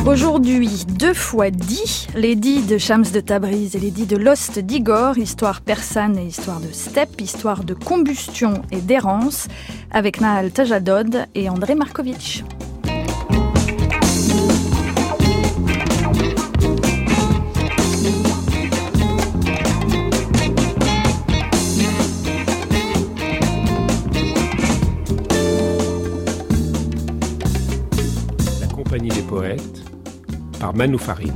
Aujourd'hui, 2 fois 10, les 10 de Shams de Tabriz et les 10 de l'Ost d'Igor, histoire persane et histoire de steppe, histoire de combustion et d'errance, avec Nahal Tajadod et André Markovitch. La Compagnie des poètes par Manou Farid.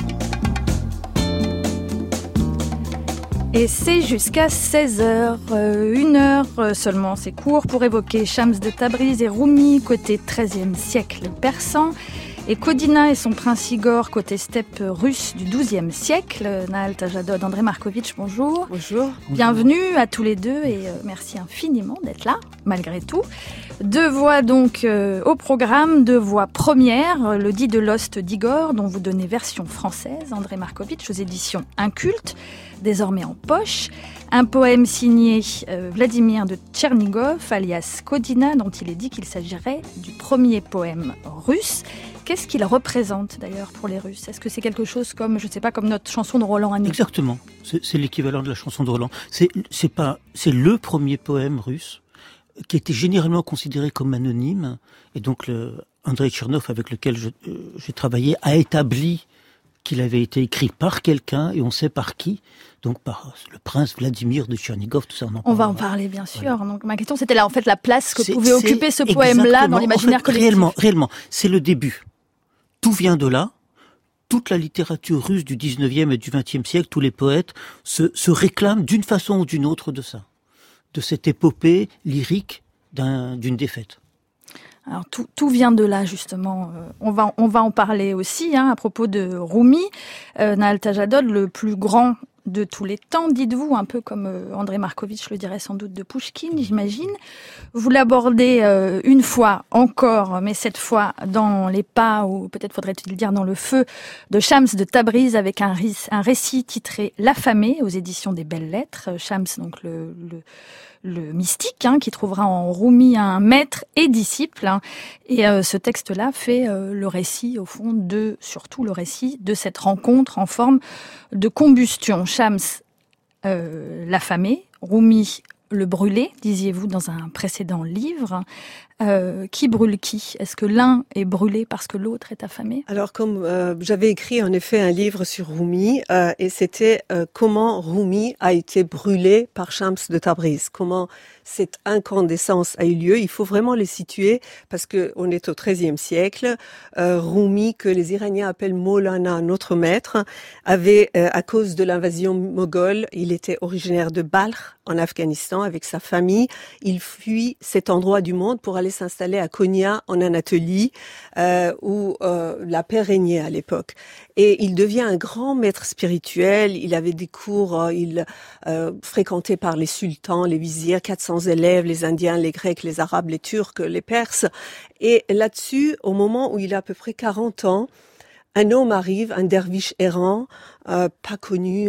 Et c'est jusqu'à 16h, 1 heure seulement, c'est court, pour évoquer Shams de Tabriz et Rumi, côté 13e siècle persan, et Kodina et son prince Igor, côté steppe russe du 12e siècle. Nahal Tajadod, André Markovitch, bonjour. Bonjour. Bienvenue à tous les deux et merci infiniment d'être là, malgré tout. 2 voix donc au programme, 2 voix premières, le dit de l'Ost d'Igor, dont vous donnez version française, André Markovitch, aux éditions Inculte, désormais en poche. Un poème signé Vladimir de Tchernigov, alias Kodina, dont il est dit qu'il s'agirait du premier poème russe. Qu'est-ce qu'il représente d'ailleurs pour les Russes ? Est-ce que c'est quelque chose comme, je ne sais pas, comme notre chanson de Roland à nous ? Exactement, c'est l'équivalent de la chanson de Roland. C'est le premier poème russe qui était généralement considéré comme anonyme, et donc Andrei Tchernov, avec lequel j'ai travaillé, a établi qu'il avait été écrit par quelqu'un, et on sait par qui, donc par le prince Vladimir de Tchernigov, tout ça. On va en parler, bien sûr. Voilà. Donc ma question, c'était là, en fait, la place que pouvait occuper ce poème-là dans l'imaginaire collectif. Réellement, c'est le début. Tout vient de là. Toute la littérature russe du 19e et du 20e siècle, tous les poètes se réclament d'une façon ou d'une autre de ça, de cette épopée lyrique d'une défaite. Alors tout vient de là, justement. On va en parler aussi, à propos de Rumi, Nahal Tajadod, le plus grand de tous les temps, dites-vous, un peu comme André Markovitch le dirait sans doute de Pouchkine, j'imagine. Vous l'abordez une fois encore, mais cette fois dans les pas, ou peut-être faudrait-il dire dans le feu, de Shams de Tabriz, avec un récit titré L'affamé, aux éditions des Belles Lettres. Shams, donc le mystique, qui trouvera en Rumi un maître et disciple. Et ce texte-là fait le récit, au fond, surtout le récit de cette rencontre en forme de combustion. Shams, l'affamé, Rumi, le brûlé, disiez-vous dans un précédent livre. Qui brûle qui ? Est-ce que l'un est brûlé parce que l'autre est affamé ? Alors, comme j'avais écrit en effet un livre sur Rumi, et c'était comment Rumi a été brûlé par Shams de Tabriz. Comment cette incandescence a eu lieu. Il faut vraiment les situer parce que on est au XIIIe siècle. Rumi, que les Iraniens appellent Maulana, notre maître, avait, à cause de l'invasion moghole, il était originaire de Balkh, en Afghanistan, avec sa famille. Il fuit cet endroit du monde pour aller s'installer à Konya, en Anatolie, où la paix régnait à l'époque. Et il devient un grand maître spirituel. Il avait des cours, fréquentés par les sultans, les vizirs, 400 élèves, les Indiens, les Grecs, les Arabes, les Turcs, les Perses. Et là-dessus, au moment où il a à peu près 40 ans, un homme arrive, un derviche errant, pas connu,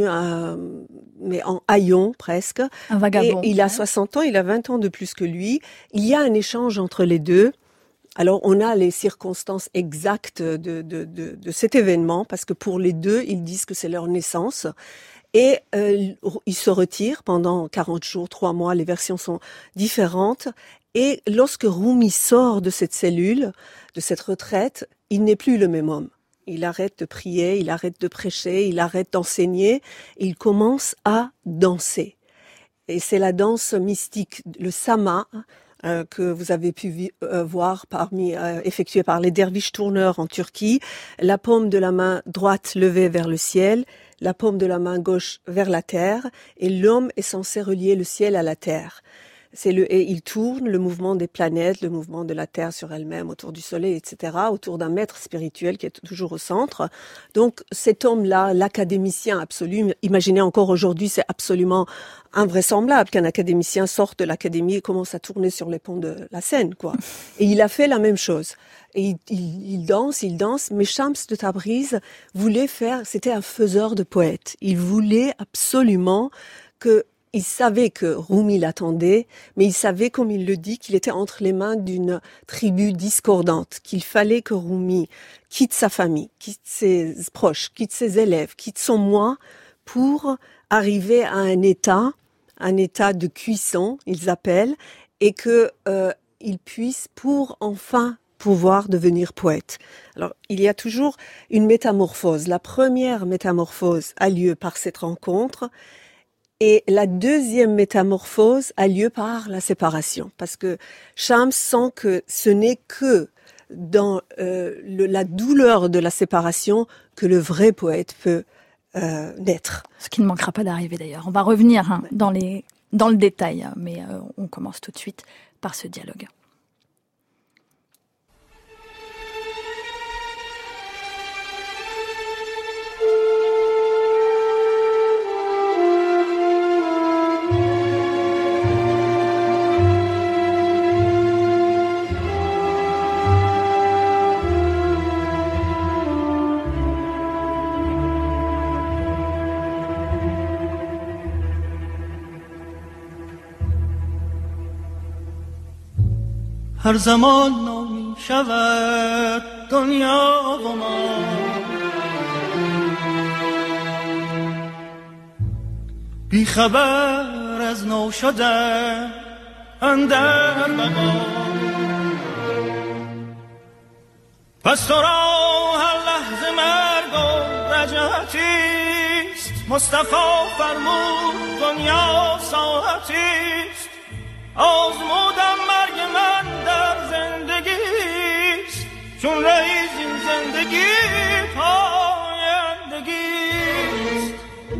mais en haillons presque. Un vagabond. Et il a 60 ans, il a 20 ans de plus que lui. Il y a un échange entre les deux. Alors, on a les circonstances exactes de cet événement, parce que pour les deux, ils disent que c'est leur naissance. Et ils se retirent pendant 40 jours, 3 mois, les versions sont différentes. Et lorsque Rumi sort de cette cellule, de cette retraite, il n'est plus le même homme. Il arrête de prier, il arrête de prêcher, il arrête d'enseigner, et il commence à danser. Et c'est la danse mystique, le sama, que vous avez pu voir effectué par les derviches tourneurs en Turquie. La paume de la main droite levée vers le ciel, la paume de la main gauche vers la terre, et l'homme est censé relier le ciel à la terre. Et il tourne, le mouvement des planètes, le mouvement de la Terre sur elle-même, autour du Soleil, etc., autour d'un maître spirituel qui est toujours au centre. Donc cet homme-là, l'académicien absolu, imaginez encore aujourd'hui, c'est absolument invraisemblable qu'un académicien sorte de l'académie et commence à tourner sur les ponts de la Seine, quoi. Et il a fait la même chose. Et il danse, mais Shams de Tabriz voulait c'était un faiseur de poètes. Il voulait absolument que il savait que Rumi l'attendait, mais il savait, comme il le dit, qu'il était entre les mains d'une tribu discordante, qu'il fallait que Rumi quitte sa famille, quitte ses proches, quitte ses élèves, quitte son moi, pour arriver à un état de cuisson, ils appellent, et que il puisse pour enfin pouvoir devenir poète. Alors, il y a toujours une métamorphose. La première métamorphose a lieu par cette rencontre, et la deuxième métamorphose a lieu par la séparation, parce que Shams sent que ce n'est que dans la douleur de la séparation que le vrai poète peut naître. Ce qui ne manquera pas d'arriver d'ailleurs. On va revenir dans le détail, mais on commence tout de suite par ce dialogue. هر زمان نامی شود دنیا و ما بی خبر از نو شدن اندر بقا پس تو را هر لحظه مرگ و رجعتیست مصطفی فرمود دنیا ساعتیست آزمودم مرگ من در زندگیست چون رئیس این زندگی پایندگیست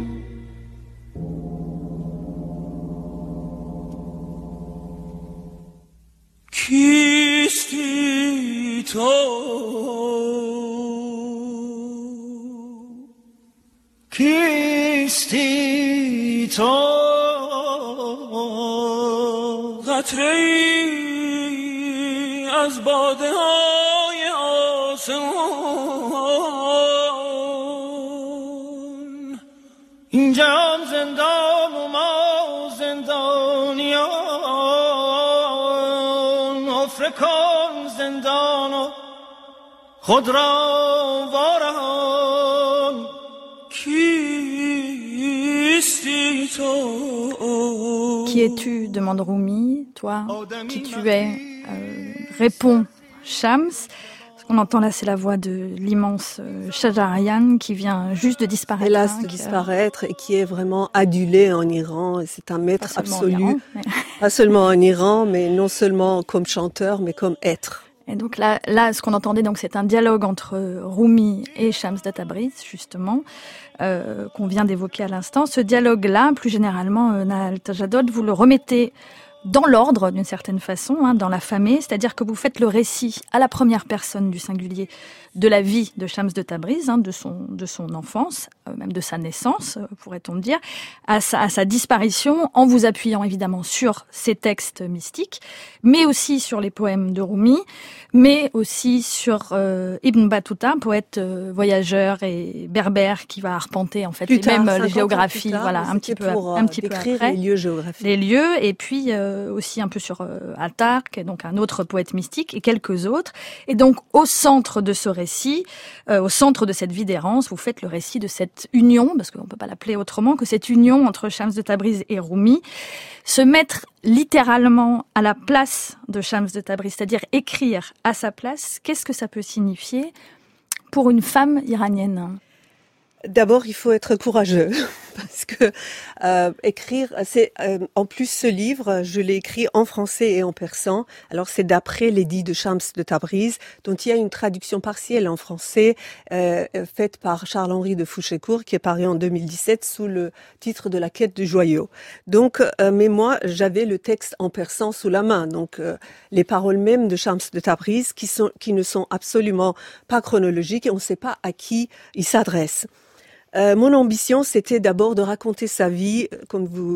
کیستی تو کیستی تو قطره‌ای از باده های آسمان این جهان زندان و ما زندانیان حفره کن زندان و خود را وارهان کیستی تو. Qui es-tu demande Rumi. Toi, qui tu es répond Shams. Ce qu'on entend là, c'est la voix de l'immense Shajarian qui vient juste de disparaître. Hélas, de disparaître et qui est vraiment adulé en Iran. C'est un maître absolu. Iran, Pas seulement en Iran, mais non seulement comme chanteur, mais comme être. Et donc là, ce qu'on entendait, donc, c'est un dialogue entre Rumi et Shams de Tabriz, justement, qu'on vient d'évoquer à l'instant. Ce dialogue-là, plus généralement, Nahal Tajadod, vous le remettez dans l'ordre, d'une certaine façon, dans la famille, c'est-à-dire que vous faites le récit à la première personne du singulier de la vie de Shams de Tabriz, de son enfance, même de sa naissance, pourrait-on dire, à sa disparition, en vous appuyant évidemment sur ses textes mystiques, mais aussi sur les poèmes de Rumi, mais aussi sur Ibn Battuta, poète voyageur et berbère qui va arpenter en fait les géographies, voilà, un petit peu après, les lieux géographiques, les lieux, et puis aussi un peu sur Al-Tarq, donc un autre poète mystique, et quelques autres. Et donc au centre de ce récit, au centre de cette vie d'errance, vous faites le récit de cette union, parce qu'on ne peut pas l'appeler autrement, que cette union entre Shams de Tabriz et Rumi, se mettre littéralement à la place de Shams de Tabriz, c'est-à-dire écrire à sa place. Qu'est-ce que ça peut signifier pour une femme iranienne ? D'abord, il faut être courageux parce que écrire, c'est en plus ce livre, je l'ai écrit en français et en persan. Alors c'est d'après l'édit de Shams de Tabriz, dont il y a une traduction partielle en français faite par Charles-Henri de Fouchécourt, qui est paru en 2017 sous le titre de La quête du joyau. Donc, mais moi, j'avais le texte en persan sous la main, donc les paroles mêmes de Shams de Tabriz qui ne sont absolument pas chronologiques et on ne sait pas à qui il s'adresse. Mon ambition, c'était d'abord de raconter sa vie, comme vous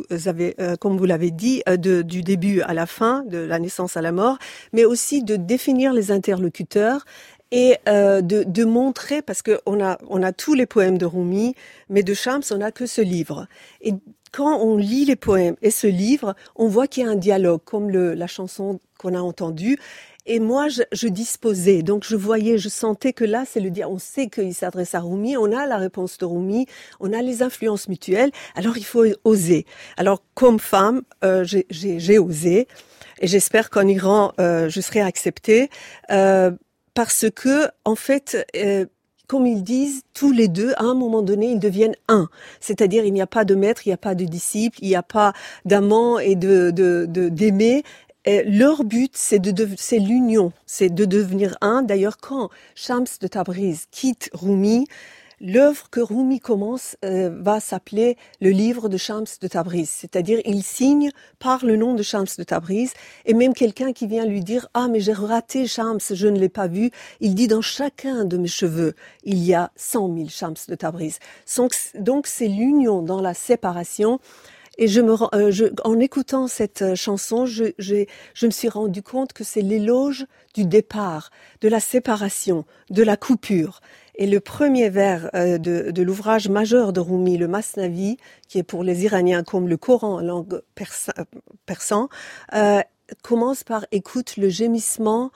l'avez dit, du début à la fin, de la naissance à la mort, mais aussi de définir les interlocuteurs et de montrer, parce que on a tous les poèmes de Rumi, mais de Shams, on n'a que ce livre. Et quand on lit les poèmes et ce livre, on voit qu'il y a un dialogue, comme la chanson qu'on a entendue. Et moi, je disposais, donc je sentais que là, c'est le dialogue. On sait qu'il s'adresse à Rumi, on a la réponse de Rumi, on a les influences mutuelles, alors il faut oser. Alors, comme femme, j'ai osé, et j'espère qu'en Iran, je serai acceptée, parce que, en fait, comme ils disent, tous les deux, à un moment donné, ils deviennent un. C'est-à-dire, il n'y a pas de maître, il n'y a pas de disciple, il n'y a pas d'amant et d'aimer. Et leur but, c'est l'union, c'est de devenir un. D'ailleurs, quand Shams de Tabriz quitte Rumi, l'œuvre que Rumi commence va s'appeler le livre de Shams de Tabriz. C'est-à-dire, il signe par le nom de Shams de Tabriz. Et même quelqu'un qui vient lui dire « Ah, mais j'ai raté Shams, je ne l'ai pas vu », il dit « Dans chacun de mes cheveux, il y a 100 000 Shams de Tabriz ». Donc, c'est l'union dans la séparation. Et en écoutant cette chanson, je me suis rendu compte que c'est l'éloge du départ, de la séparation, de la coupure. Et le premier vers de l'ouvrage majeur de Rumi, le Masnavi, qui est pour les Iraniens comme le Coran en langue persan, commence par « Écoute le gémissement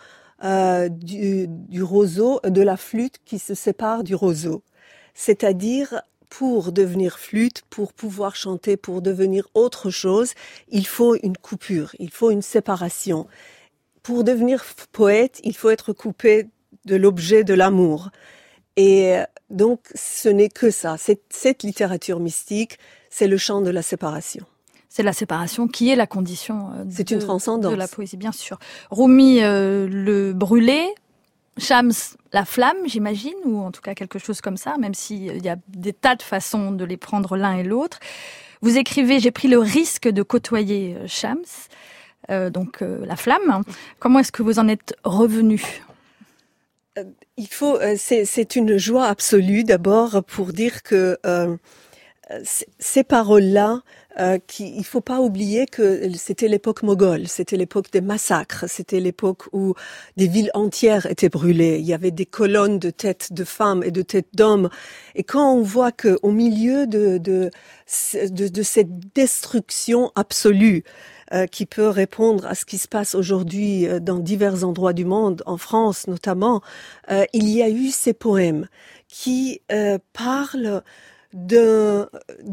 du roseau, de la flûte qui se sépare du roseau ». C'est-à-dire, pour devenir flûte, pour pouvoir chanter, pour devenir autre chose, il faut une coupure, il faut une séparation. Pour devenir poète, il faut être coupé de l'objet de l'amour. Et donc, ce n'est que ça. Cette littérature mystique, c'est le chant de la séparation. C'est la séparation qui est la condition c'est une transcendance de la poésie, bien sûr. Rumi, le brûlé, Shams, la flamme, j'imagine, ou en tout cas quelque chose comme ça, même s'il y a des tas de façons de les prendre l'un et l'autre. Vous écrivez « J'ai pris le risque de côtoyer Shams », la flamme. Comment est-ce que vous en êtes revenu ? C'est une joie absolue d'abord pour dire que ces paroles-là, il faut pas oublier que c'était l'époque moghole, c'était l'époque des massacres, c'était l'époque où des villes entières étaient brûlées. Il y avait des colonnes de têtes de femmes et de têtes d'hommes. Et quand on voit que au milieu de cette destruction absolue, qui peut répondre à ce qui se passe aujourd'hui dans divers endroits du monde, en France notamment, il y a eu ces poèmes qui parlent d'un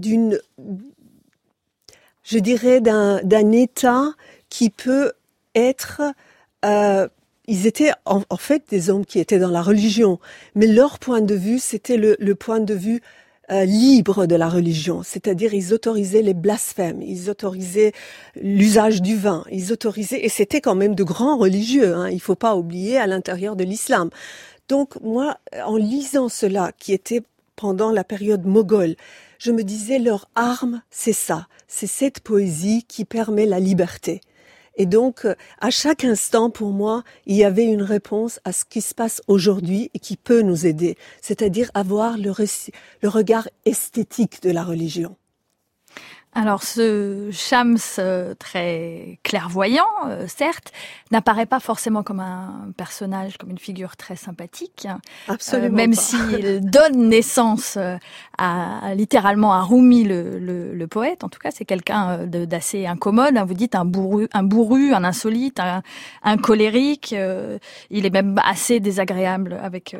état qui peut être... ils étaient en fait des hommes qui étaient dans la religion, mais leur point de vue, c'était le point de vue libre de la religion, c'est-à-dire ils autorisaient les blasphèmes, ils autorisaient l'usage du vin, et c'était quand même de grands religieux, hein, il faut pas oublier, à l'intérieur de l'islam. Donc moi, en lisant cela, qui était pendant la période moghole, je me disais, leur arme, c'est ça, c'est cette poésie qui permet la liberté. Et donc, à chaque instant, pour moi, il y avait une réponse à ce qui se passe aujourd'hui et qui peut nous aider, c'est-à-dire avoir le regard esthétique de la religion. Alors, ce Shams très clairvoyant, certes, n'apparaît pas forcément comme un personnage, comme une figure très sympathique. Absolument même pas. s'il donne naissance littéralement à Rumi, le poète. En tout cas, c'est quelqu'un d'assez incommode. Vous dites un bourru, un insolite, un colérique. Il est même assez désagréable avec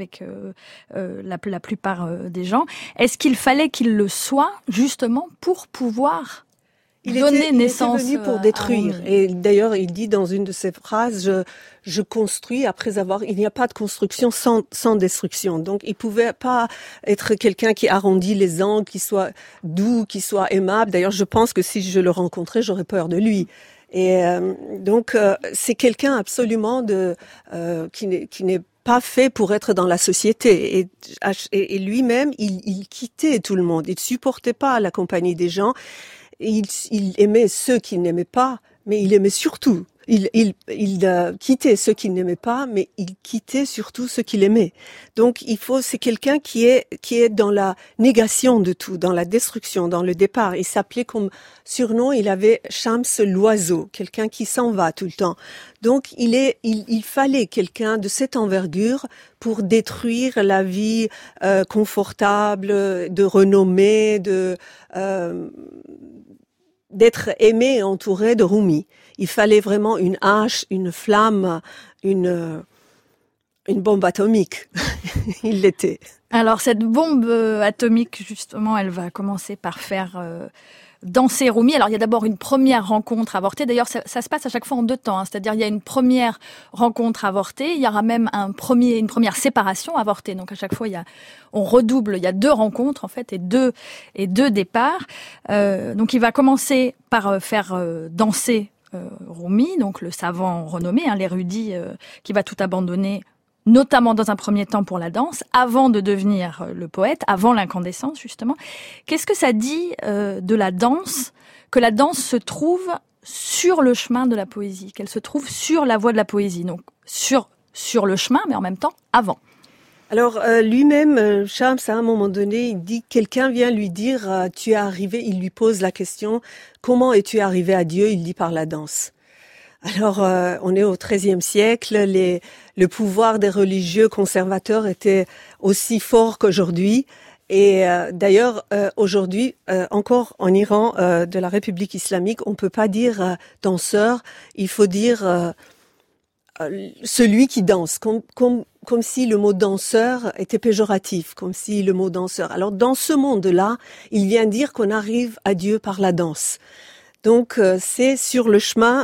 la plupart des gens. Est-ce qu'il fallait qu'il le soit justement pour pouvoir donner naissance il était venu pour détruire. Et d'ailleurs, il dit dans une de ses phrases, je construis après avoir... Il n'y a pas de construction sans destruction. Donc, il pouvait pas être quelqu'un qui arrondit les angles, qui soit doux, qui soit aimable. D'ailleurs, je pense que si je le rencontrais, j'aurais peur de lui. Et donc, c'est quelqu'un absolument qui n'est pas fait pour être dans la société. Et lui-même, il quittait tout le monde. Il supportait pas la compagnie des gens. Il aimait ceux qu'il n'aimait pas, mais il aimait surtout. il quittait ceux qu'il n'aimait pas, mais il quittait surtout ceux qu'il aimait. Donc c'est quelqu'un qui est dans la négation de tout, dans la destruction, dans le départ. Il s'appelait comme surnom, il avait Shams l'oiseau, quelqu'un qui s'en va tout le temps. Donc il fallait quelqu'un de cette envergure pour détruire la vie confortable, de renommée, d'être aimé et entouré de Rumi. Il fallait vraiment une hache, une flamme, une bombe atomique. Il l'était. Alors cette bombe atomique, justement, elle va commencer par faire danser Rumi. Alors il y a d'abord une première rencontre avortée. D'ailleurs, ça se passe à chaque fois en 2 temps. C'est-à-dire il y a une première rencontre avortée. Il y aura même une première séparation avortée. Donc à chaque fois on redouble. Il y a 2 rencontres en fait et deux départs. Donc il va commencer par faire danser Rumi, donc le savant renommé, l'érudit qui va tout abandonner, notamment dans un premier temps pour la danse, avant de devenir le poète, avant l'incandescence justement. Qu'est-ce que ça dit de la danse, que la danse se trouve sur le chemin de la poésie, qu'elle se trouve sur la voie de la poésie, donc sur le chemin, mais en même temps avant? Alors lui-même, Shams, à un moment donné, il dit, quelqu'un vient lui dire, tu es arrivé, il lui pose la question, comment es-tu arrivé à Dieu? Il dit, par la danse. Alors, on est au XIIIe siècle, le pouvoir des religieux conservateurs était aussi fort qu'aujourd'hui. Et d'ailleurs, aujourd'hui, encore en Iran, de la République islamique, on peut pas dire danseur, il faut dire celui qui danse, comme si le mot danseur était péjoratif, comme si le mot danseur. Alors, dans ce monde-là, il vient dire qu'on arrive à Dieu par la danse. Donc c'est sur le chemin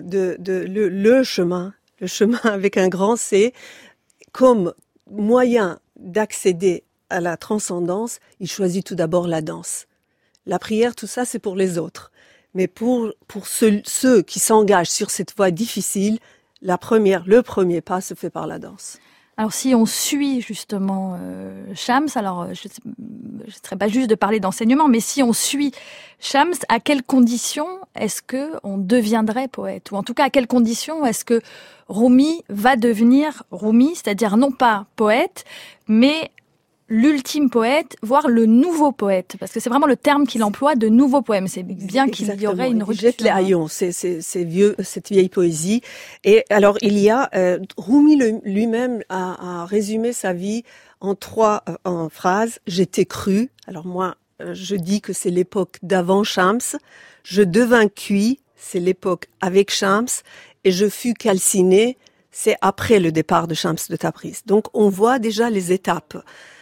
le chemin avec un grand C, comme moyen d'accéder à la transcendance, il choisit tout d'abord la danse. La prière, tout ça, c'est pour les autres. Mais pour ceux qui s'engagent sur cette voie difficile, le premier pas se fait par la danse. Alors si on suit justement Shams, alors je ne serais pas juste de parler d'enseignement, mais si on suit Shams, à quelles conditions est-ce que on deviendrait poète? Ou en tout cas, à quelles conditions est-ce que Rumi va devenir Rumi, c'est-à-dire non pas poète, mais l'ultime poète, voire le nouveau poète, parce que c'est vraiment le terme qu'il emploie, de nouveau poème. C'est bien qu'il y aurait une rupture. Il jette les haillons, cette vieille poésie. Et alors il y a Rumi lui-même a résumé sa vie en 3 phrases. J'étais cru. Alors moi, je dis que c'est l'époque d'avant Shams. Je devins cuit, c'est l'époque avec Shams, et je fus calciné, c'est après le départ de Shams de Tabriz. Donc on voit déjà les étapes.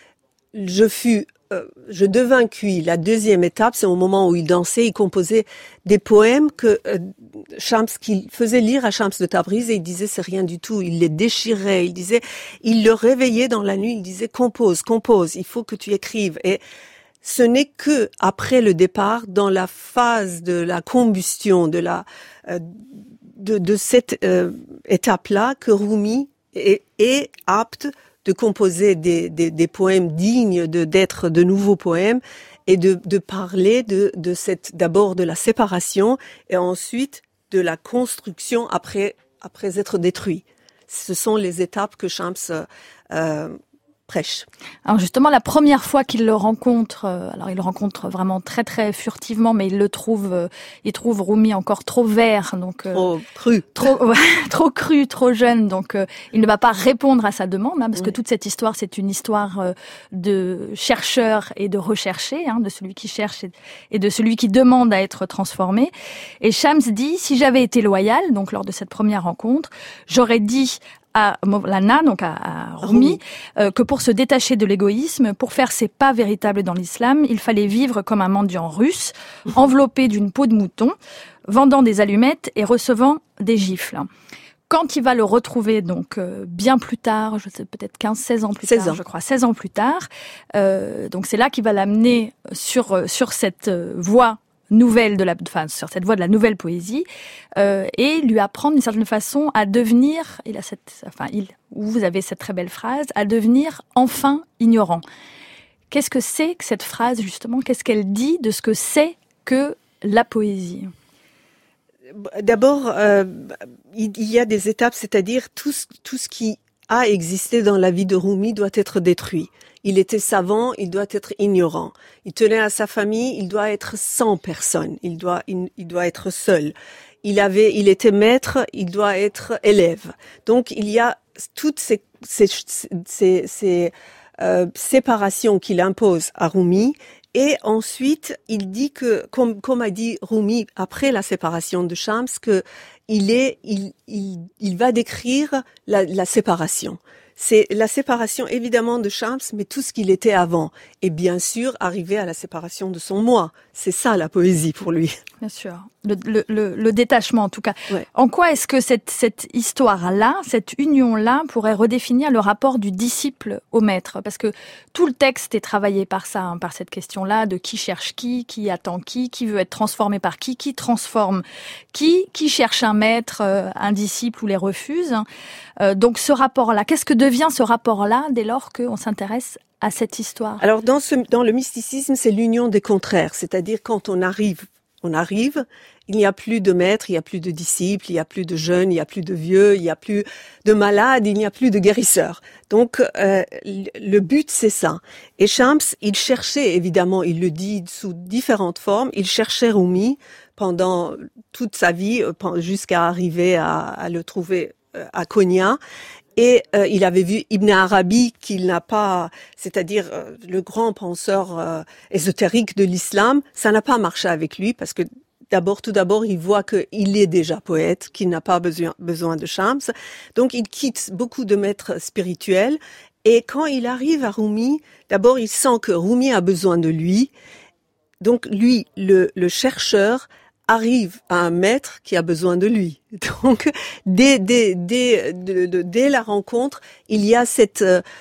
Je devins cuit. La deuxième étape, c'est au moment où il dansait, il composait des poèmes que Shams, qu'il faisait lire à Shams de Tabriz, et il disait c'est rien du tout. Il les déchirait. Il le réveillait dans la nuit. Il disait compose. Il faut que tu écrives. Et ce n'est que après le départ, dans la phase de la combustion, de cette étape-là, que Rumi est apte de composer des poèmes dignes d'être de nouveaux poèmes et de parler d'abord de la séparation et ensuite de la construction après être détruit. Ce sont les étapes que Shams prêche. Alors justement, la première fois qu'il le rencontre, alors il le rencontre vraiment très très furtivement, mais il trouve Rumi encore trop vert, donc trop cru, trop cru, trop jeune, donc il ne va pas répondre à sa demande, parce que toute cette histoire, c'est une histoire de chercheur et de recherché, de celui qui cherche et de celui qui demande à être transformé. Et Shams dit, si j'avais été loyal, donc lors de cette première rencontre, j'aurais dit à Mawlana, donc à Rumi, que pour se détacher de l'égoïsme, pour faire ses pas véritables dans l'islam, il fallait vivre comme un mendiant russe, enveloppé d'une peau de mouton, vendant des allumettes et recevant des gifles. Quand il va le retrouver, donc bien plus tard, je sais peut-être 16 ans plus tard, je crois, 16 ans plus tard, donc c'est là qu'il va l'amener sur cette voie nouvelle sur cette voie de la nouvelle poésie, et lui apprendre d'une certaine façon à devenir, vous avez cette très belle phrase, à devenir enfin ignorant. Qu'est-ce que c'est que cette phrase justement? Qu'est-ce qu'elle dit de ce que c'est que la poésie? D'abord, il y a des étapes, c'est-à-dire tout ce qui a existé dans la vie de Rumi doit être détruit. Il était savant, il doit être ignorant. Il tenait à sa famille, il doit être sans personne. Il doit être seul. Il était maître, il doit être élève. Donc il y a toutes ces séparations qu'il impose à Rumi. Et ensuite, il dit que, comme a dit Rumi après la séparation de Shams, que il va décrire la séparation. C'est la séparation évidemment de Shams, mais tout ce qu'il était avant. Et bien sûr, arriver à la séparation de son moi. C'est ça la poésie pour lui. Bien sûr. Le détachement en tout cas. Ouais. En quoi est-ce que cette histoire-là, cette union-là pourrait redéfinir le rapport du disciple au maître? Parce que tout le texte est travaillé par ça, par cette question-là de qui cherche qui attend qui veut être transformé par qui transforme qui cherche un maître, un disciple ou les refuse. Donc ce rapport-là, qu'est-ce que devient ce rapport-là dès lors qu'on s'intéresse à cette histoire? Alors dans le mysticisme, c'est l'union des contraires, c'est-à-dire quand on arrive, il n'y a plus de maître, il n'y a plus de disciples, il n'y a plus de jeunes, il n'y a plus de vieux, il n'y a plus de malades, il n'y a plus de guérisseurs. Donc le but c'est ça. Et Shams, il cherchait évidemment, il le dit sous différentes formes, il cherchait Rumi pendant toute sa vie jusqu'à arriver à le trouver à Konya. Et il avait vu Ibn Arabi qu'il n'a pas, c'est-à-dire le grand penseur ésotérique de l'islam, ça n'a pas marché avec lui parce que tout d'abord, il voit qu'il est déjà poète, qu'il n'a pas besoin de Shams. Donc il quitte beaucoup de maîtres spirituels et quand il arrive à Rumi, d'abord il sent que Rumi a besoin de lui. Donc lui, le chercheur, arrive à un maître qui a besoin de lui. Donc, dès la rencontre, il y a cette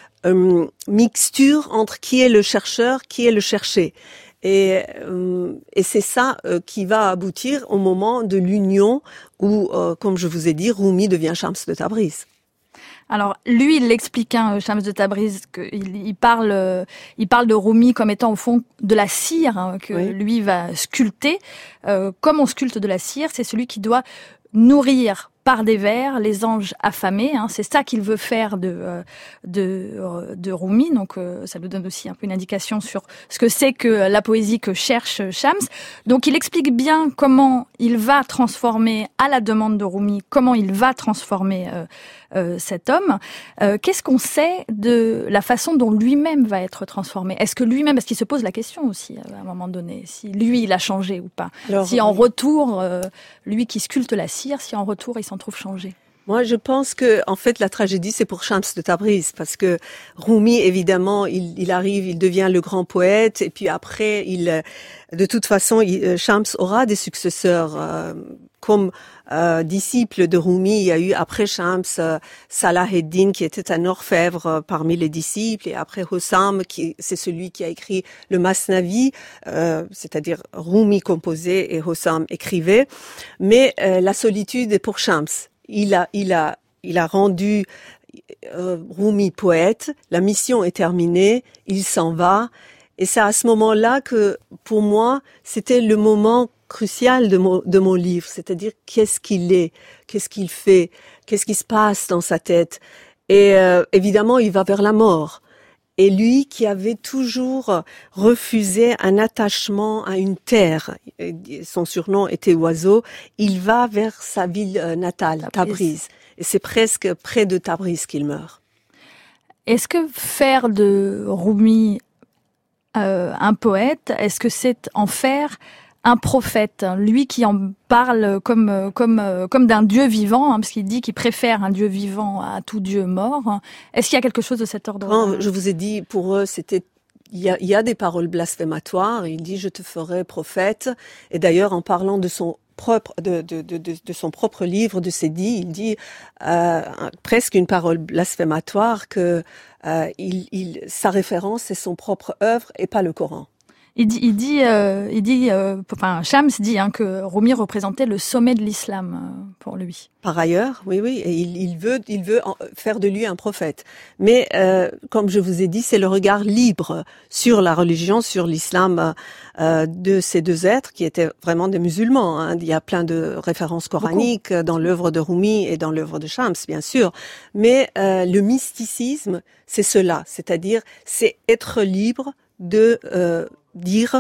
mixture entre qui est le chercheur, qui est le cherché. Et c'est ça qui va aboutir au moment de l'union où, comme je vous ai dit, Rumi devient Shams de Tabriz. Alors lui, il l'explique, Shams de Tabriz, qu'il parle de Rumi comme étant au fond de la cire que oui. Lui va sculpter. Comme on sculpte de la cire, c'est celui qui doit nourrir par des vers les anges affamés. C'est ça qu'il veut faire de Rumi. Donc ça nous donne aussi un peu une indication sur ce que c'est que la poésie que cherche Shams. Donc il explique bien comment il va transformer, à la demande de Rumi, comment il va transformer cet homme. Qu'est-ce qu'on sait de la façon dont lui-même va être transformé? Est-ce que lui-même, parce qu'il se pose la question aussi à un moment donné, si lui il a changé ou pas? Alors, si en retour, lui qui sculpte la cire, si en retour il s'en trouve changé? Moi, je pense que, en fait, la tragédie, c'est pour Shams de Tabriz, parce que Rumi, évidemment, il arrive, il devient le grand poète, et puis après, de toute façon, Shams aura des successeurs, comme disciple de Rumi, il y a eu après Shams Salah ed-Din qui était un orfèvre parmi les disciples, et après Hossam c'est celui qui a écrit le Masnavi, c'est-à-dire Rumi composait et Hossam écrivait. Mais la solitude est pour Shams. Il a rendu Rumi poète. La mission est terminée. Il s'en va. Et c'est à ce moment-là que, pour moi, c'était le moment crucial de mon livre. C'est-à-dire, qu'est-ce qu'il est? Qu'est-ce qu'il fait? Qu'est-ce qui se passe dans sa tête? Et évidemment, il va vers la mort. Et lui qui avait toujours refusé un attachement à une terre, son surnom était Oiseau, il va vers sa ville natale, Tabriz. Et c'est presque près de Tabriz qu'il meurt. Est-ce que faire de Rumi un poète, est-ce que c'est en faire un prophète, lui qui en parle comme d'un dieu vivant, parce qu'il dit qu'il préfère un dieu vivant à tout dieu mort. Est-ce qu'il y a quelque chose de cet ordre-là? Quand je vous ai dit, pour eux, il y a des paroles blasphématoires. Il dit, je te ferai prophète. Et d'ailleurs, en parlant de son son propre livre, de ses dits, il dit presque une parole blasphématoire que sa référence c'est son propre œuvre et pas le Coran. Shams dit que Rumi représentait le sommet de l'islam pour lui. Par ailleurs, oui, et il veut faire de lui un prophète. Mais comme je vous ai dit, c'est le regard libre sur la religion, sur l'islam de ces deux êtres qui étaient vraiment des musulmans. Hein. Il y a plein de références coraniques dans l'œuvre de Rumi et dans l'œuvre de Shams, bien sûr. Mais le mysticisme, c'est cela, c'est-à-dire c'est être libre de dire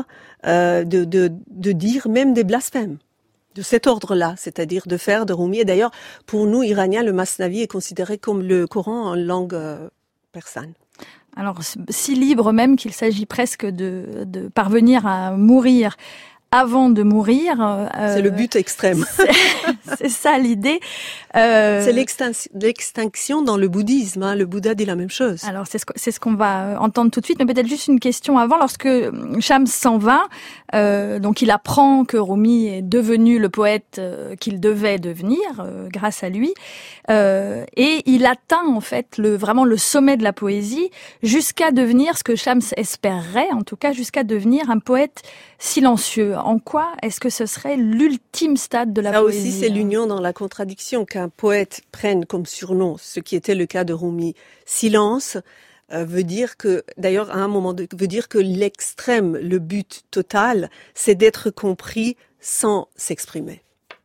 même des blasphèmes de cet ordre-là, c'est-à-dire de faire de Rumi. Et d'ailleurs, pour nous, Iraniens, le Masnavi est considéré comme le Coran en langue persane. Alors, si libre même qu'il s'agit presque de parvenir à mourir avant de mourir. C'est le but extrême. C'est ça l'idée. C'est l'extinction dans le bouddhisme. Hein. Le Bouddha dit la même chose. Alors c'est ce qu'on va entendre tout de suite, mais peut-être juste une question avant. Lorsque Shams s'en va, donc il apprend que Rumi est devenu le poète qu'il devait devenir grâce à lui, et il atteint en fait vraiment le sommet de la poésie jusqu'à devenir ce que Shams espérerait, en tout cas jusqu'à devenir un poète silencieux. En quoi est-ce que ce serait l'ultime stade de la poésie? Ça aussi, c'est l'union dans la contradiction qu'un poète prenne comme surnom, ce qui était le cas de Rumi. Silence veut dire que, d'ailleurs, à un moment, veut dire que l'extrême, le but total, c'est d'être compris sans s'exprimer.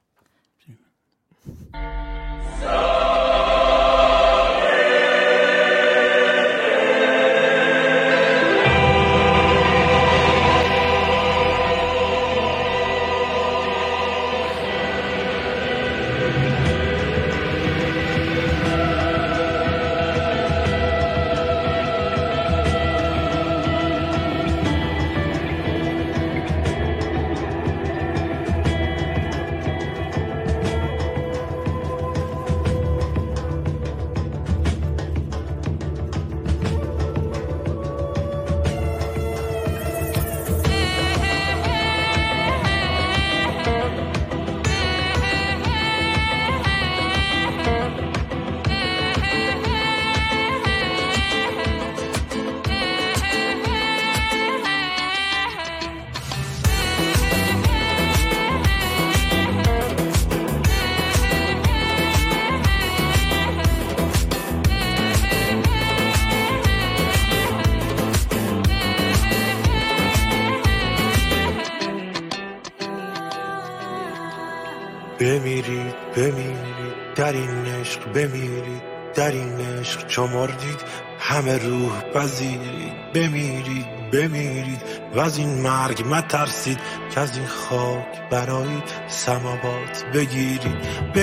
بمیرید بمیرید در این عشق بمیرید در این عشق چو مردید همه روح پذیرید بمیرید بمیرید و از این مرگ مترسید که از این خاک برای سماوات بگیرید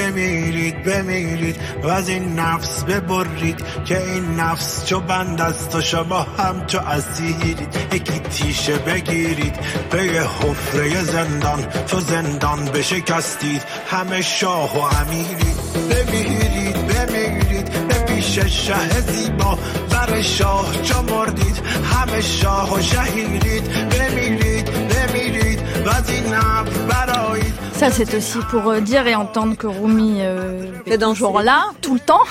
بمیرید بمیرید و از این نفس ببرید که این نفس چو بند است و شما هم چو اسیرید یکی تیشه بگیرید به حفره زندان چو زندان بشکستید همه شاه و امیرید بمیرید بمیرید به پیش شه زیبا بر شاه چو مردید همه شاه و شهیدید بمیرید بمیرید و از این نفس برایید. Ça, c'est aussi pour dire et entendre que Rumi est toujours là, tout le temps.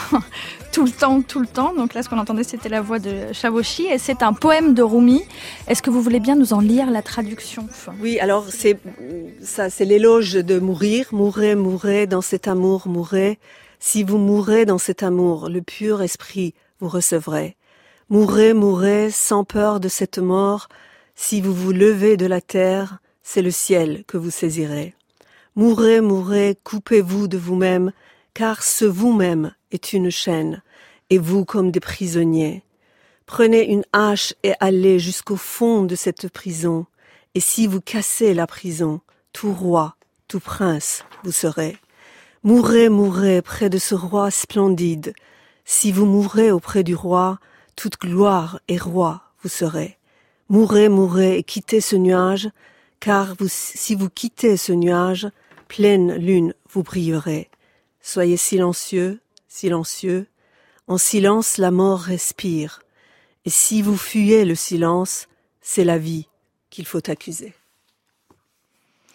Tout le temps. Donc là, ce qu'on entendait, c'était la voix de Chavoshi. Et c'est un poème de Rumi. Est-ce que vous voulez bien nous en lire la traduction? Oui, alors c'est l'éloge de mourir. Mourez, mourez dans cet amour, mourez. Si vous mourrez dans cet amour, le pur esprit vous recevrez. Mourez, mourez sans peur de cette mort. Si vous vous levez de la terre, c'est le ciel que vous saisirez. Mourez, mourez, coupez-vous de vous-même, car ce vous-même est une chaîne, et vous comme des prisonniers. Prenez une hache et allez jusqu'au fond de cette prison, et si vous cassez la prison, tout roi, tout prince vous serez. Mourez, mourez près de ce roi splendide. Si vous mourrez auprès du roi, toute gloire et roi vous serez. Mourez, mourez et quittez ce nuage, car si vous quittez ce nuage, pleine lune vous brillerez. Soyez silencieux, silencieux. En silence, la mort respire. Et si vous fuyez le silence, c'est la vie qu'il faut accuser.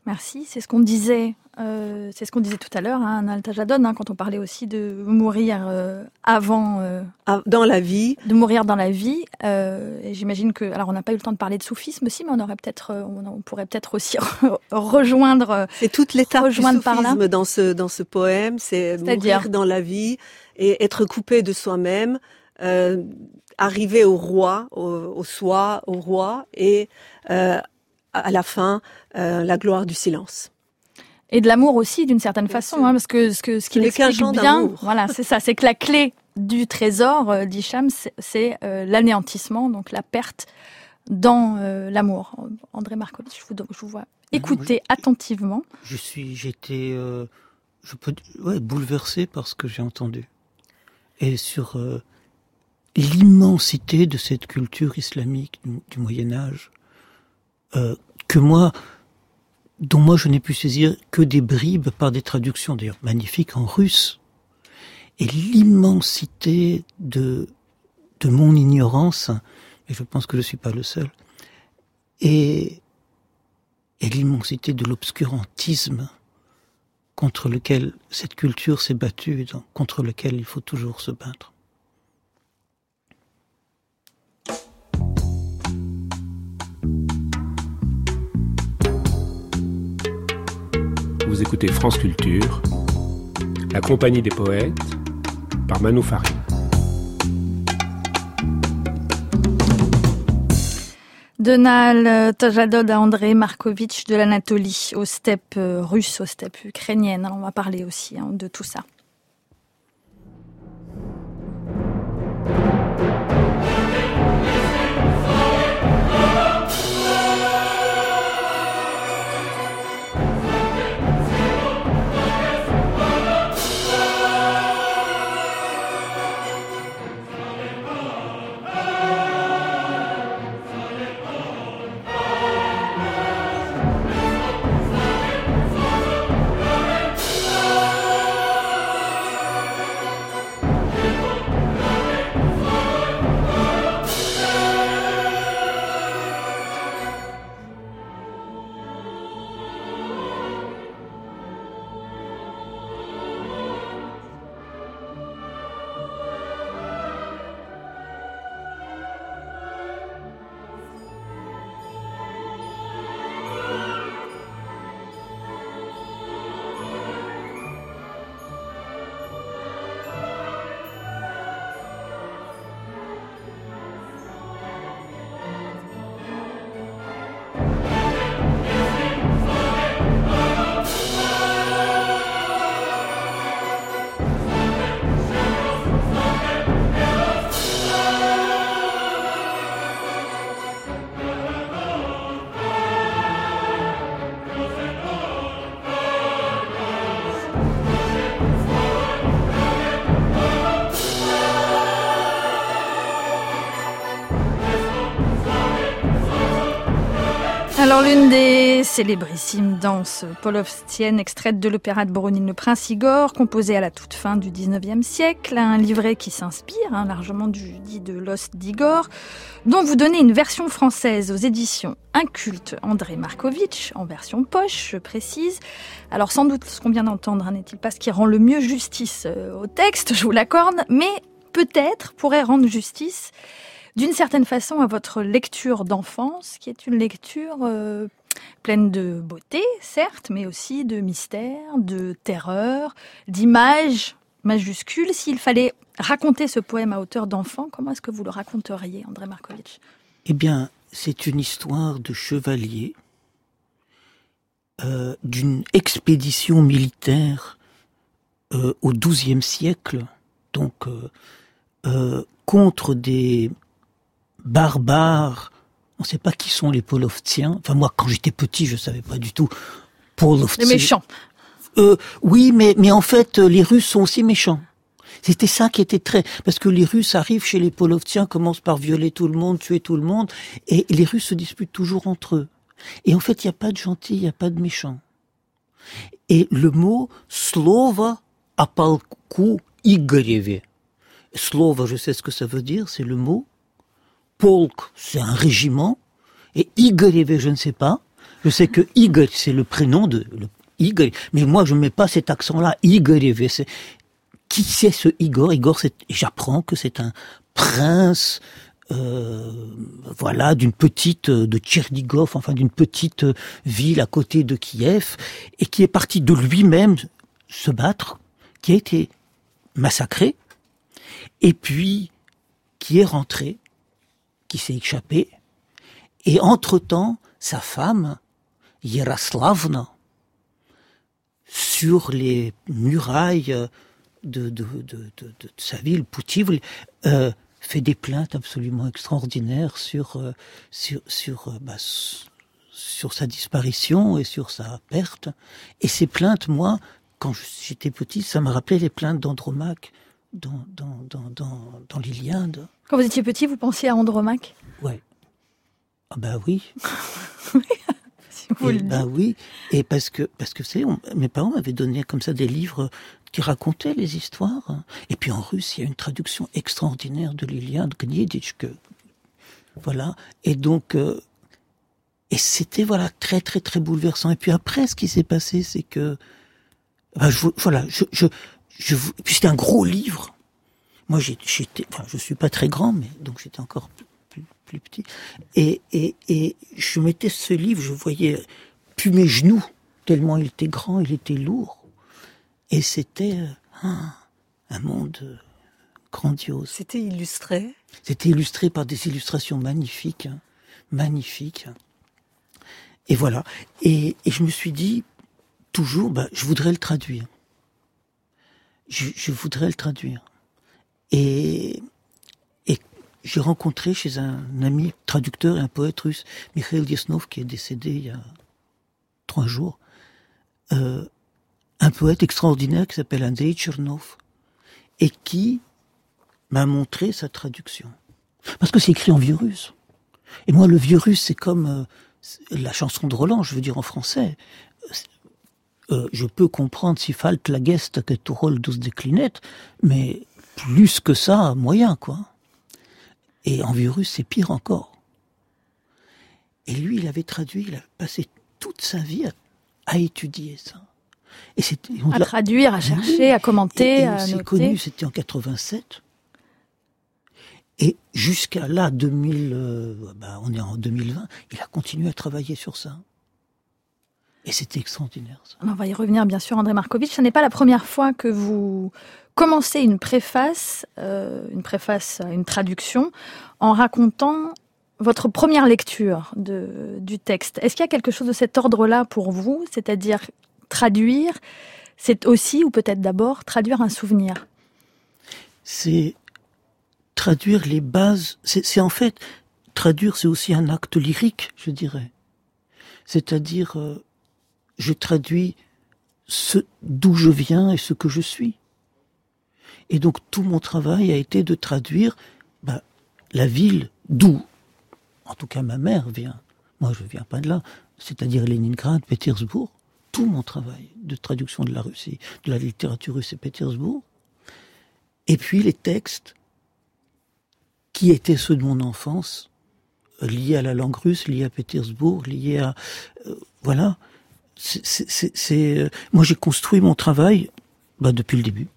Merci. C'est ce qu'on disait tout à l'heure, hein, Nahal Tajadod, quand on parlait aussi de mourir avant... dans la vie. De mourir dans la vie. Et j'imagine que... Alors, on n'a pas eu le temps de parler de soufisme aussi, mais on pourrait peut-être aussi rejoindre... C'est toute l'étape du soufisme par là. Dans ce poème, c'est mourir dans la vie et être coupé de soi-même, arriver au roi, au soi, au roi, et à la fin, la gloire du silence. Et de l'amour aussi, d'une certaine façon, parce que ce qu'il explique bien, voilà, c'est ça, c'est que la clé du trésor d'Hicham, c'est l'anéantissement, donc la perte dans l'amour. André Markovitch, je vous vois écouter attentivement. J'étais bouleversé par ce que j'ai entendu. Et sur l'immensité de cette culture islamique du Moyen-Âge, dont moi je n'ai pu saisir que des bribes par des traductions d'ailleurs magnifiques en russe, et l'immensité de mon ignorance, et je pense que je ne suis pas le seul, et l'immensité de l'obscurantisme contre lequel cette culture s'est battue, contre lequel il faut toujours se battre. Vous écoutez France Culture, la compagnie des poètes, par Manou Farid. De Nahal Tajadod à André Markovitch, de l'Anatolie aux steppes russes, aux steppes ukrainiennes. Alors on va parler aussi de tout ça. Alors l'une des célébrissimes danses polovstiennes extraites de l'opéra de Boronine Le Prince Igor, composée à la toute fin du 19e siècle, un livret qui s'inspire largement du dit de l'os d'Igor, dont vous donnez une version française aux éditions Inculte André Markovitch, en version poche, je précise. Alors sans doute ce qu'on vient d'entendre n'est-il pas ce qui rend le mieux justice au texte, je vous l'accorde, mais peut-être pourrait rendre justice d'une certaine façon à votre lecture d'enfance, qui est une lecture pleine de beauté, certes, mais aussi de mystère, de terreur, d'images majuscules. S'il fallait raconter ce poème à hauteur d'enfant, comment est-ce que vous le raconteriez, André Markovitch ? Eh bien, c'est une histoire de chevalier, d'une expédition militaire au XIIe siècle, donc contre des barbares. On ne sait pas qui sont les Polovtsiens. Enfin, moi, quand j'étais petit, je ne savais pas du tout. Les méchants. Oui, mais en fait, les Russes sont aussi méchants. C'était ça qui était parce que les Russes arrivent chez les Polovtsiens, commencent par violer tout le monde, tuer tout le monde, et les Russes se disputent toujours entre eux. Et en fait, il n'y a pas de gentils, il n'y a pas de méchants. Et le mot « slova о полку Игореве ». Slova, je sais ce que ça veut dire, c'est le mot. Polk, c'est un régiment, et Igorevе, je ne sais pas. Je sais que Igor, c'est le prénom de Igor, mais moi je ne mets pas cet accent-là. Igor, qui c'est ce Igor? Igor, j'apprends que c'est un prince, voilà, d'une petite, de Tchernigov, enfin d'une petite ville à côté de Kiev, et qui est parti de lui-même se battre, qui a été massacré, et puis qui est rentré, qui s'est échappé, et entre-temps, sa femme, Yaroslavna, sur les murailles de sa ville, Poutivl, fait des plaintes absolument extraordinaires sur sa disparition et sur sa perte. Et ces plaintes, moi, quand j'étais petit, ça me rappelait les plaintes d'Andromaque dans l'Iliade. Quand vous étiez petit, vous pensiez à Andromaque? Ouais. Ah ben oui. Si vous le dites. Ben oui. Et parce que mes parents m'avaient donné comme ça des livres qui racontaient les histoires. Et puis en russe, il y a une traduction extraordinaire de l'Iliade, Gnieditchke. Voilà. Et donc, et c'était voilà très très très bouleversant. Et puis après, ce qui s'est passé, c'est que puis c'était un gros livre. Moi, je suis pas très grand, mais donc j'étais encore plus petit. Et je mettais ce livre, je voyais plus mes genoux, tellement il était grand, il était lourd. Et c'était un monde grandiose. C'était illustré? C'était illustré par des illustrations magnifiques. Magnifiques. Et voilà. Et je me suis dit, toujours, je voudrais le traduire. Je voudrais le traduire. Et j'ai rencontré chez un ami traducteur et un poète russe, Mikhail Desnov, qui est décédé il y a 3 jours, un poète extraordinaire qui s'appelle Andrei Tchernov, et qui m'a montré sa traduction. Parce que c'est écrit en vieux russe. Et moi, le vieux russe, c'est comme la chanson de Roland, je veux dire en français. Je peux comprendre si falt la geste que tu rôles 12 déclinettes, mais plus que ça, moyen, quoi. Et en vieux russe, c'est pire encore. Et lui, il avait traduit, il avait passé toute sa vie à étudier ça. Et à traduire, à chercher, à commenter, à noter. C'est connu, c'était en 87. Et jusqu'à là, on est en 2020, il a continué à travailler sur ça. Et c'était extraordinaire, ça. On va y revenir, bien sûr, Andrei Markovitch. Ce n'est pas la première fois que vous commencez une préface à une traduction, en racontant votre première lecture du texte. Est-ce qu'il y a quelque chose de cet ordre-là pour vous? C'est-à-dire traduire, c'est aussi, ou peut-être d'abord, traduire un souvenir? C'est traduire les bases. C'est en fait, traduire, c'est aussi un acte lyrique, je dirais. C'est-à-dire, je traduis d'où je viens et ce que je suis. Et donc tout mon travail a été de traduire la ville d'où, en tout cas ma mère vient. Moi je viens pas de là, c'est-à-dire Leningrad, Pétersbourg. Tout mon travail de traduction de la Russie, de la littérature russe et Pétersbourg. Et puis les textes qui étaient ceux de mon enfance, liés à la langue russe, liés à Pétersbourg, liés à voilà. Moi j'ai construit mon travail depuis le début.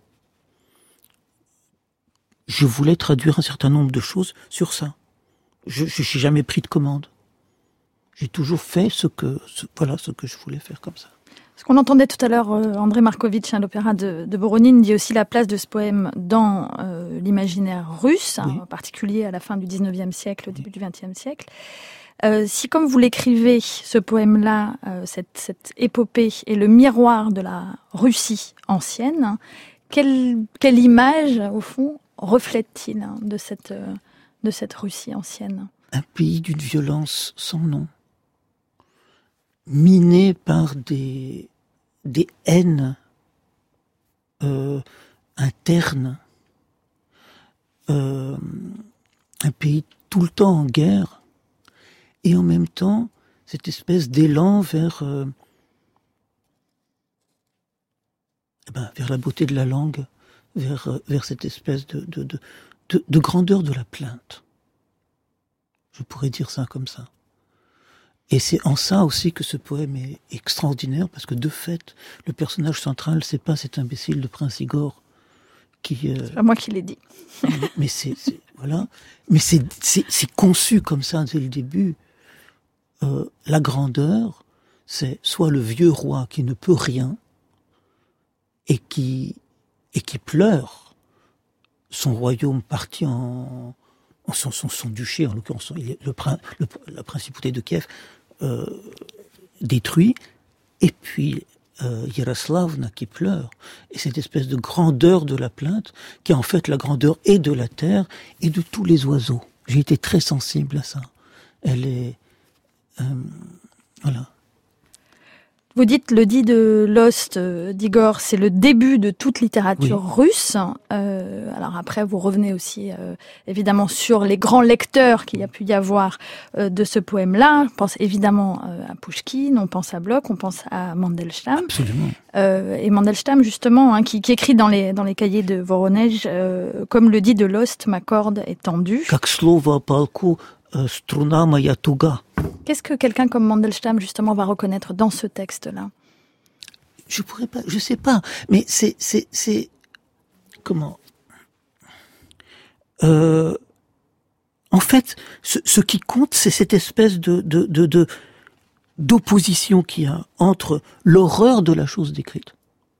Je voulais traduire un certain nombre de choses sur ça. Je n'ai jamais pris de commande. J'ai toujours fait ce que je voulais faire comme ça. Ce qu'on entendait tout à l'heure, Andrei Markovitch, l'opéra de Boronine, dit aussi la place de ce poème dans l'imaginaire russe, oui. En particulier à la fin du 19e siècle, au début du 20e siècle. Si, comme vous l'écrivez, ce poème-là, cette épopée est le miroir de la Russie ancienne, quelle image, au fond, reflète-t-il de cette Russie ancienne? Un pays d'une violence sans nom, miné par des haines internes, un pays tout le temps en guerre, et en même temps cette espèce d'élan vers la beauté de la langue, vers cette espèce de grandeur de la plainte. Je pourrais dire ça comme ça. Et c'est en ça aussi que ce poème est extraordinaire, parce que de fait, le personnage central, c'est pas cet imbécile de Prince Igor qui... C'est pas moi qui l'ai dit. Mais voilà. Mais c'est conçu comme ça dès le début. La grandeur, c'est soit le vieux roi qui ne peut rien et qui pleure son royaume parti en son duché, en l'occurrence la principauté de Kiev, détruit, et puis Yaroslavna qui pleure, et cette espèce de grandeur de la plainte, qui est en fait la grandeur et de la terre et de tous les oiseaux. J'ai été très sensible à ça. Elle est... voilà. Vous dites le dit de Lost d'Igor, c'est le début de toute littérature russe. Alors après, vous revenez aussi évidemment sur les grands lecteurs qu'il y a pu y avoir de ce poème-là. On pense évidemment à Pouchkine, on pense à Bloch, on pense à Mandelstam. Absolument. Et Mandelstam justement, qui écrit dans les cahiers de Voronej, comme le dit de Lost, ma corde est tendue. Как слово о полку, струна моя туга. Qu'est-ce que quelqu'un comme Mandelstam, justement, va reconnaître dans ce texte-là? Je sais pas, mais c'est comment? En fait, ce qui compte, c'est cette espèce d'opposition qu'il y a entre l'horreur de la chose décrite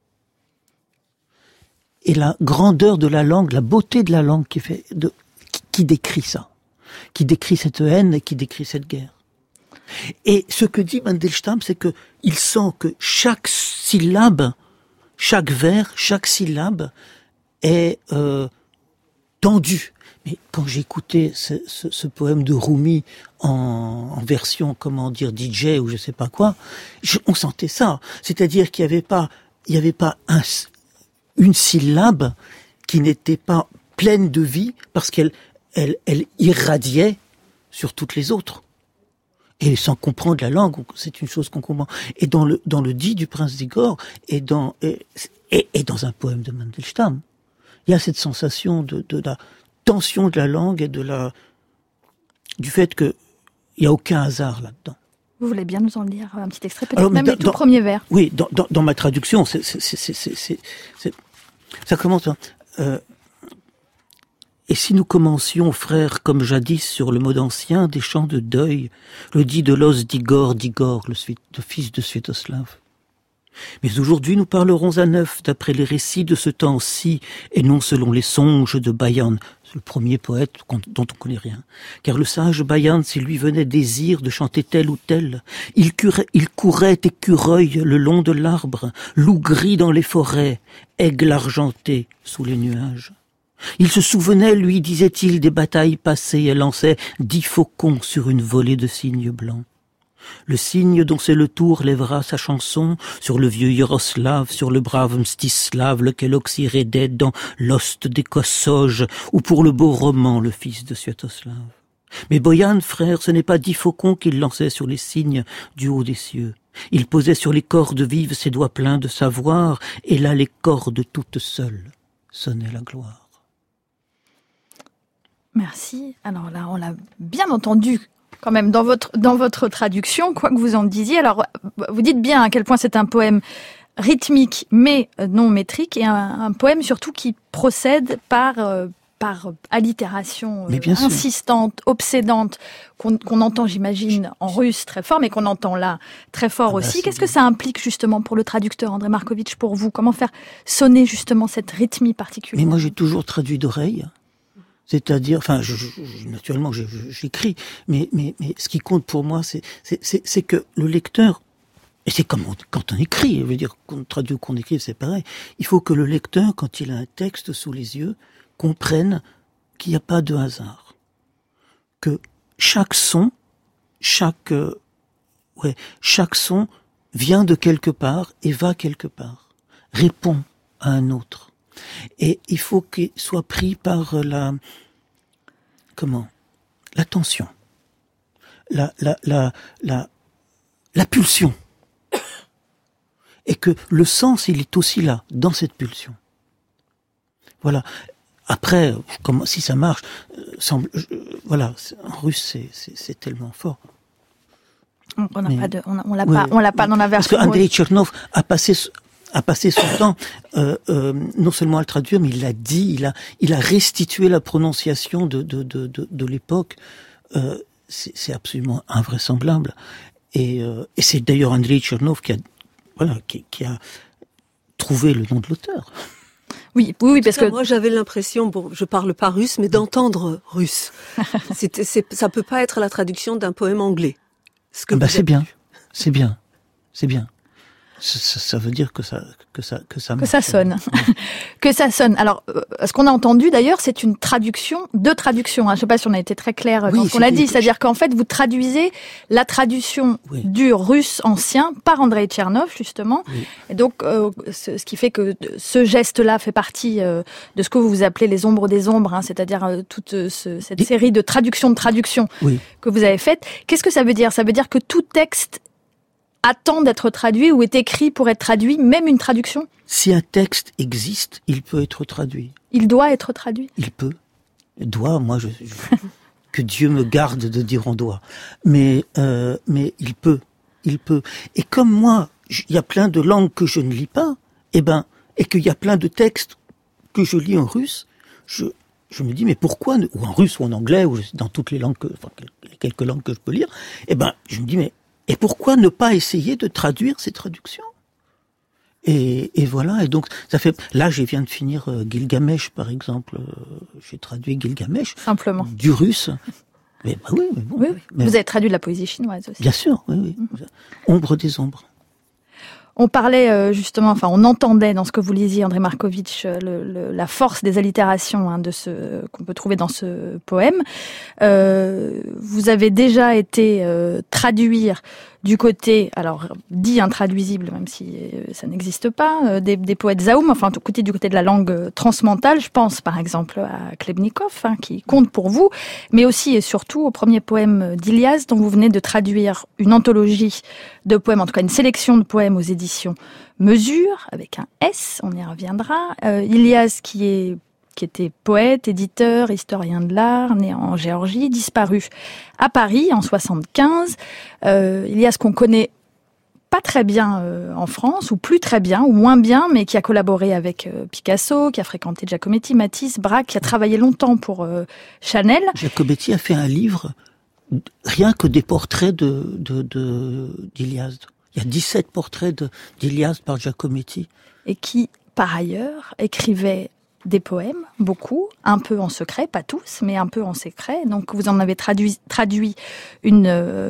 et la grandeur de la langue, la beauté de la langue qui décrit ça, qui décrit cette haine et qui décrit cette guerre. Et ce que dit Mandelstam, c'est que il sent que chaque syllabe, chaque vers, chaque syllabe est tendue. Mais quand j'écoutais ce poème de Rumi en version, comment dire, DJ ou je sais pas quoi, on sentait ça. C'est-à-dire qu'il y avait pas une syllabe qui n'était pas pleine de vie parce qu'elle irradiait sur toutes les autres. Et sans comprendre la langue, c'est une chose qu'on comprend. Et dans le dit du prince d'Igor, et dans un poème de Mandelstam, il y a cette sensation de la tension de la langue et du fait que il y a aucun hasard là-dedans. Vous voulez bien nous en lire un petit extrait, peut-être même les tout premiers vers? Oui, dans ma traduction, ça commence. Et si nous commencions, frères, comme jadis, sur le mode ancien, des chants de deuil, le dit de l'os d'Igor, le fils de Sviatoslav. Mais aujourd'hui, nous parlerons à neuf, d'après les récits de ce temps-ci, et non selon les songes de Bayan, le premier poète dont on connaît rien. Car le sage Bayan, s'il lui venait désir de chanter tel ou tel, il courait écureuil le long de l'arbre, loup gris dans les forêts, aigle argenté sous les nuages. Il se souvenait, lui, disait-il, des batailles passées et lançait 10 faucons sur une volée de cygnes blancs. Le cygne dont c'est le tour lèvera sa chanson sur le vieux Yaroslav, sur le brave Mstislav, lequel oxyrédait dans l'ost des Kossoges, ou pour le beau roman, le fils de Sviatoslav. Mais Boyan, frère, ce n'est pas 10 faucons qu'il lançait sur les cygnes du haut des cieux. Il posait sur les cordes vives ses doigts pleins de savoir, et là les cordes toutes seules sonnaient la gloire. Merci. Alors là, on l'a bien entendu quand même dans votre traduction, quoi que vous en disiez. Alors, vous dites bien à quel point c'est un poème rythmique mais non métrique, et un poème surtout qui procède par allitération insistante, obsédante, qu'on entend, j'imagine, en russe très fort, mais qu'on entend là très fort aussi. Qu'est-ce que ça implique justement pour le traducteur, André Markovitch, pour vous? Comment faire sonner justement cette rythmie particulière? Mais moi, j'ai toujours traduit d'oreille. C'est-à-dire, enfin, naturellement, j'écris, mais ce qui compte pour moi, c'est que le lecteur, et c'est comme quand on écrit, je veux dire, qu'on traduit ou qu'on écrive, c'est pareil. Il faut que le lecteur, quand il a un texte sous les yeux, comprenne qu'il n'y a pas de hasard. Que chaque son vient de quelque part et va quelque part, répond à un autre. Et il faut qu'il soit pris par la tension, la pulsion. Et que le sens, il est aussi là, dans cette pulsion. Voilà. Après, si ça marche, en russe, c'est tellement fort. On l'a pas dans la version. Parce qu'Andrei Tchernov a passé son temps non seulement à le traduire, mais il l'a dit, il a restitué la prononciation de l'époque. C'est absolument invraisemblable. Et c'est d'ailleurs Andrei Tchernov qui a trouvé le nom de l'auteur. Oui, parce que moi j'avais l'impression, je parle pas russe, mais d'entendre russe. Ça peut pas être la traduction d'un poème anglais. C'est bien. Ça veut dire que ça sonne. Que ça sonne. Alors, ce qu'on a entendu d'ailleurs, c'est une traduction de traduction. Je ne sais pas si on a été très clair dans ce qu'on a dit. C'est-à-dire qu'en fait, vous traduisez la traduction du russe ancien par Andrei Tchernov, justement. Oui. Et donc, ce qui fait que ce geste-là fait partie de ce que vous appelez les ombres des ombres, c'est-à-dire toute cette série de traductions que vous avez faites. Qu'est-ce que ça veut dire ? Ça veut dire que tout texte attend d'être traduit ou est écrit pour être traduit, même une traduction ? Si un texte existe, il peut être traduit. Il doit être traduit ? Il peut. Doit, que Dieu me garde de dire on doit. Mais il peut. Et comme moi, il y a plein de langues que je ne lis pas, et qu'il y a plein de textes que je lis en russe, je me dis, mais pourquoi, ou en russe ou en anglais, ou dans toutes les langues, les quelques langues que je peux lire, je me dis, et pourquoi ne pas essayer de traduire ces traductions ? Et voilà, et donc, ça fait, là, je viens de finir Gilgamesh, par exemple, j'ai traduit Gilgamesh. Simplement. Du russe. Mais bon. Oui. Mais vous avez traduit de la poésie chinoise aussi. Bien sûr, oui. Ombre des ombres. On parlait justement, on entendait dans ce que vous lisiez, André Markovitch, la force des allitérations qu'on peut trouver dans ce poème. Vous avez déjà été traduire du côté, alors dit intraduisible, même si ça n'existe pas, des poètes Zaoum, du côté de la langue transmentale. Je pense par exemple à Klebnikov, qui compte pour vous, mais aussi et surtout au premier poème d'Ilias, dont vous venez de traduire une anthologie de poèmes, en tout cas une sélection de poèmes aux éditions Mesure, avec un S, on y reviendra. Ilias qui était poète, éditeur, historien de l'art, né en Géorgie, disparu à Paris en 1975. Ilias qu'on connaît pas très bien en France, ou plus très bien, ou moins bien, mais qui a collaboré avec Picasso, qui a fréquenté Giacometti, Matisse, Braque, qui a travaillé longtemps pour Chanel. Giacometti a fait un livre, rien que des portraits d'Ilias. Il y a 17 portraits d'Ilias par Giacometti. Et qui, par ailleurs, écrivait des poèmes, beaucoup, un peu en secret, pas tous, mais un peu en secret. Donc vous en avez traduit une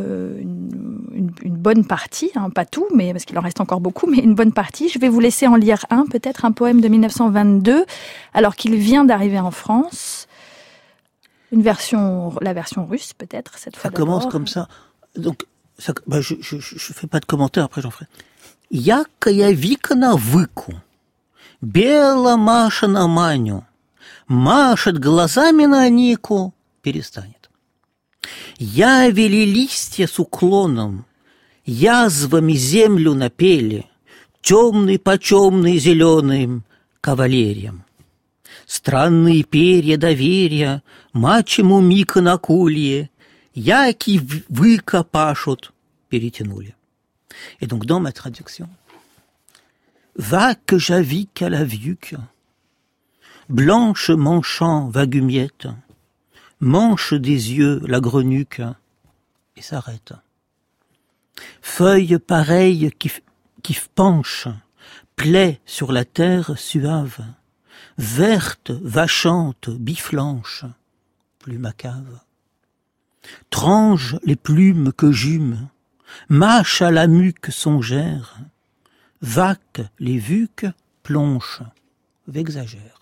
bonne partie, pas tout, mais parce qu'il en reste encore beaucoup, mais une bonne partie. Je vais vous laisser en lire peut-être un poème de 1922, alors qu'il vient d'arriver en France. La version russe peut-être cette fois. Ça commence comme ça. Donc je fais pas de commentaire, après j'en ferai. Якая вика на выку. Бела Маша на Маню, машет глазами на Нику, перестанет. Явели листья с уклоном, язвами землю напели, темный-почемный зеленым кавалерием. Странные перья доверия, мачему Мика на кулье, яки выка пашут, перетянули. Et donc dans ma traduction, va que j'avique à la viuque, blanche manchant vagumiette, manche des yeux la grenuque, et s'arrête. Feuille pareille qui penche, plaie sur la terre suave, verte, vachante, biflanche, plume à cave. Tranche les plumes que j'hume, mâche à la muque songère, vaque les vuques, plonche, vexagère.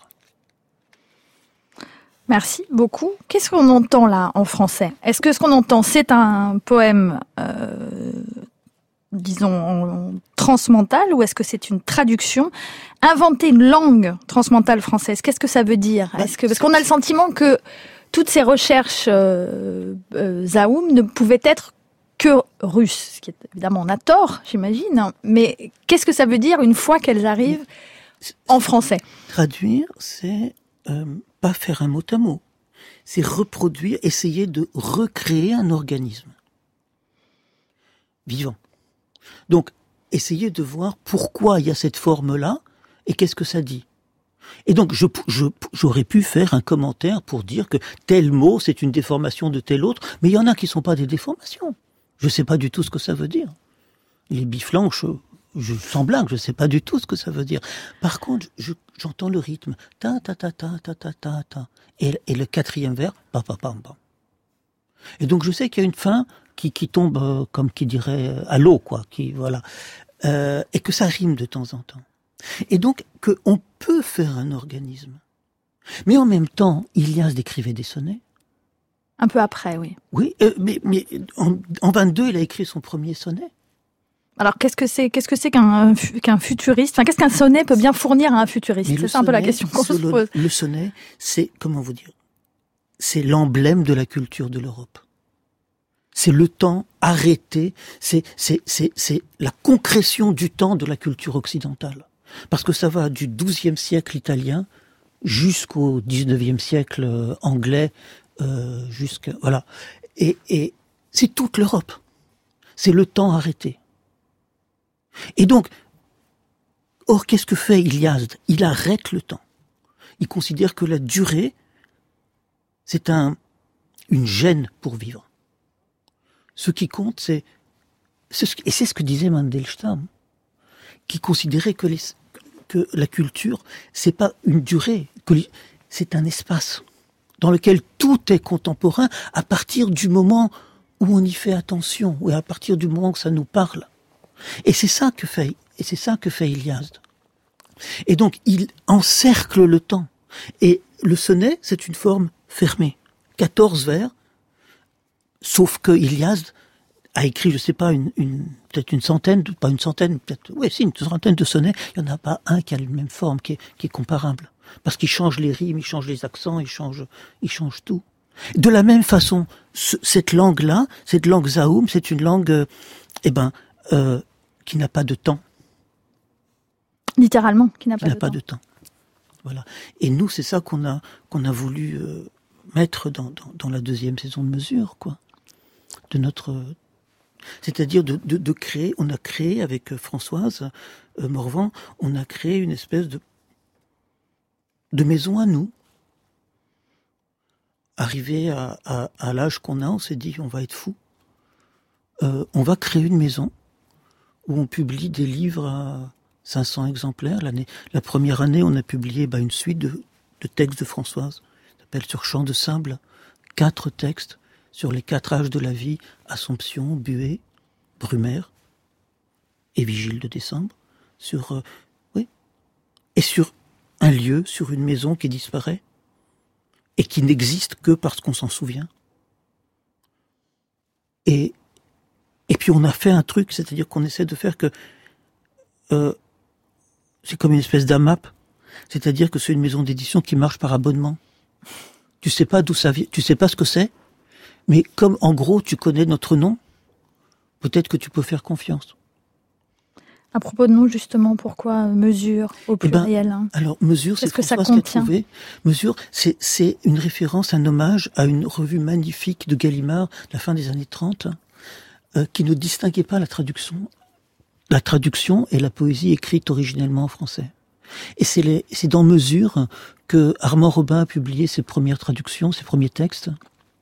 Merci beaucoup. Qu'est-ce qu'on entend là en français ? Est-ce que ce qu'on entend, c'est un poème, disons, transmental, ou est-ce que c'est une traduction ? Inventer une langue transmentale française, qu'est-ce que ça veut dire ? Parce qu'on a le sentiment que toutes ces recherches Zaoum ne pouvaient être que russe, ce qui est évidemment, on a tort, j'imagine, mais qu'est-ce que ça veut dire une fois qu'elles arrivent en français ? Traduire, c'est pas faire un mot à mot, c'est reproduire, essayer de recréer un organisme. vivant. Donc, essayez de voir pourquoi il y a cette forme-là et qu'est-ce que ça dit. Et donc, j'aurais pu faire un commentaire pour dire que tel mot, c'est une déformation de tel autre, mais il y en a qui ne sont pas des déformations. Je ne sais pas du tout ce que ça veut dire. Les biflanches, je sens blague, je ne sais pas du tout ce que ça veut dire. Par contre, j'entends le rythme. Ta, ta, ta, ta, ta, ta, ta, ta. Et le quatrième vers, pa, pa, pam, pam. Et donc, je sais qu'il y a une fin qui tombe, comme qui dirait, à l'eau, quoi, voilà. Et que ça rime de temps en temps. Et donc, qu'on peut faire un organisme. Mais en même temps, Ilias décrivait des sonnets. Un peu après, oui. Oui, mais en 22, il a écrit son premier sonnet. Alors, qu'est-ce que c'est qu'un futuriste? Enfin, qu'est-ce qu'un sonnet peut bien fournir à un futuriste? C'est ça un peu la question qu'on se pose. Le sonnet, c'est, comment vous dire, c'est l'emblème de la culture de l'Europe. C'est le temps arrêté, c'est la concrétion du temps de la culture occidentale. Parce que ça va du XIIe siècle italien jusqu'au XIXe siècle anglais, voilà. Et c'est toute l'Europe. C'est le temps arrêté. Et donc, or, qu'est-ce que fait Ilias? Il arrête le temps. Il considère que la durée, c'est une gêne pour vivre. Ce qui compte, et c'est ce que disait Mandelstam, qui considérait que la culture, c'est pas une durée, c'est un espace dans lequel tout est contemporain à partir du moment où on y fait attention, ou à partir du moment que ça nous parle. Et c'est ça que fait Ilias. Et donc, il encercle le temps. Et le sonnet, c'est une forme fermée. 14 vers, sauf que Ilias a écrit, je sais pas, peut-être une centaine, pas une centaine, peut-être, oui, si, une centaine de sonnets. Il n'y en a pas un qui a la même forme, qui est comparable. Parce qu'il change les rimes, il change les accents, il change tout. De la même façon, cette langue-là, cette langue Zaoum, c'est une langue, qui n'a pas de temps. Littéralement, qui n'a pas de temps. Voilà. Et nous, c'est ça qu'on a voulu mettre dans la deuxième saison de Mesure, quoi. C'est-à-dire de créer, on a créé avec Françoise Morvan, on a créé une espèce de maison à nous. Arrivé à l'âge qu'on a, on s'est dit, on va être fou. On va créer une maison où on publie des livres à 500 exemplaires. La première année, on a publié une suite de textes de Françoise. Ça s'appelle Sur champ de sable. 4 textes sur les 4 âges de la vie, Assomption, Buée, Brumaire et Vigile de décembre. Et sur un lieu, sur une maison qui disparaît et qui n'existe que parce qu'on s'en souvient. Et puis on a fait un truc, c'est-à-dire qu'on essaie de faire que c'est comme une espèce d'AMAP, c'est-à-dire que c'est une maison d'édition qui marche par abonnement. Tu sais pas d'où ça vient, tu sais pas ce que c'est, mais comme en gros tu connais notre nom, peut-être que tu peux faire confiance. À propos de nous, justement, pourquoi Mesure au pluriel Alors, Mesure, c'est Françoise qui a trouvé. Mesure, c'est une référence, un hommage à une revue magnifique de Gallimard, de la fin des années 30, qui ne distinguait pas la traduction et la poésie écrite originellement en français. Et c'est dans Mesure que Armand Robin a publié ses premières traductions, ses premiers textes.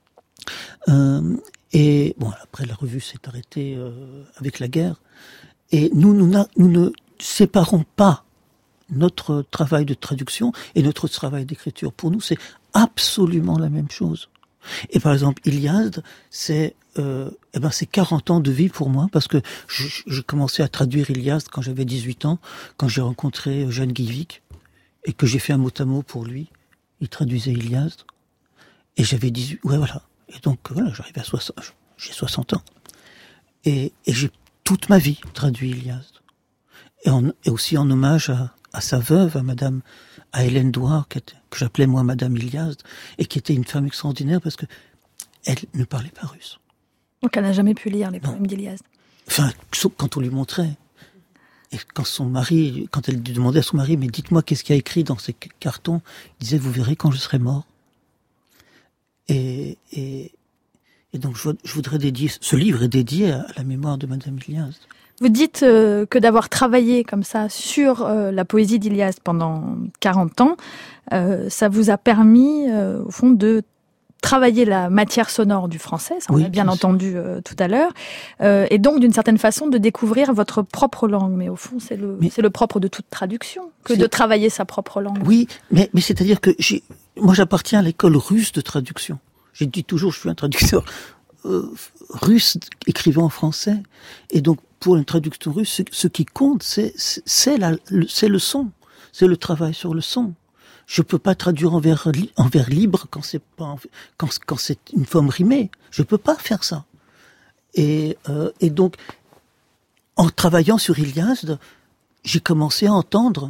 Et bon, après la revue s'est arrêtée avec la guerre. Et nous ne séparons pas notre travail de traduction et notre travail d'écriture. Pour nous, c'est absolument la même chose. Et par exemple, Ilias, c'est 40 ans de vie pour moi, parce que j'ai commencé à traduire Ilias quand j'avais 18 ans, quand j'ai rencontré Eugène Guivic, et que j'ai fait un mot à mot pour lui. Il traduisait Ilias. Et j'avais 18, voilà. Et donc, voilà, j'arrivais à 60, j'ai 60 ans. Et j'ai toute ma vie traduit Ilias. Et aussi en hommage à sa veuve, à Hélène Douard, que j'appelais moi Madame Ilias, et qui était une femme extraordinaire parce que elle ne parlait pas russe. Donc elle n'a jamais pu lire les poèmes d'Ilias. Enfin, sauf quand on lui montrait. Et quand elle demandait à son mari, mais dites-moi qu'est-ce qu'il y a écrit dans ces cartons, il disait, vous verrez quand je serai mort. Et Et donc je voudrais dédier, ce livre est dédié à la mémoire de Madame Ilias. Vous dites que d'avoir travaillé comme ça sur la poésie d'Ilias pendant 40 ans, ça vous a permis, au fond, de travailler la matière sonore du français, ça on l'a bien entendu tout à l'heure, et donc d'une certaine façon de découvrir votre propre langue. Mais au fond, c'est le propre de toute traduction, que de travailler sa propre langue. Oui, mais c'est-à-dire que moi j'appartiens à l'école russe de traduction. J'ai dit toujours, je suis un traducteur russe écrivant en français, et donc pour une traduction russe, ce qui compte, c'est le son, c'est le travail sur le son. Je peux pas traduire en vers libre quand c'est une forme rimée. Je peux pas faire ça. Et donc, en travaillant sur Ilias, j'ai commencé à entendre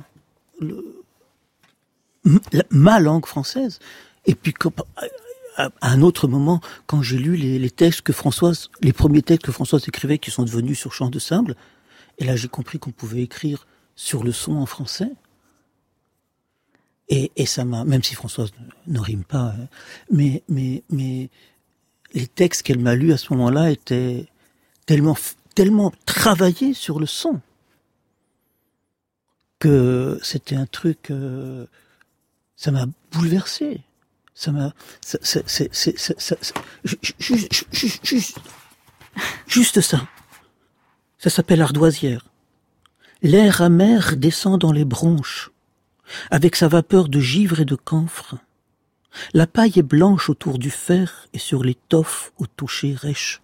ma langue française. Et puis, à un autre moment, quand j'ai lu les textes les premiers textes que Françoise écrivait, qui sont devenus sur Chant de Sable, et là j'ai compris qu'on pouvait écrire sur le son en français. Et ça m'a, même si Françoise ne rime pas, mais les textes qu'elle m'a lus à ce moment-là étaient tellement travaillés sur le son que c'était un truc, ça m'a bouleversé. Juste ça. Ça s'appelle Ardoisière. L'air amer descend dans les bronches, avec sa vapeur de givre et de camphre. La paille est blanche autour du fer et sur l'étoffe au toucher rêche.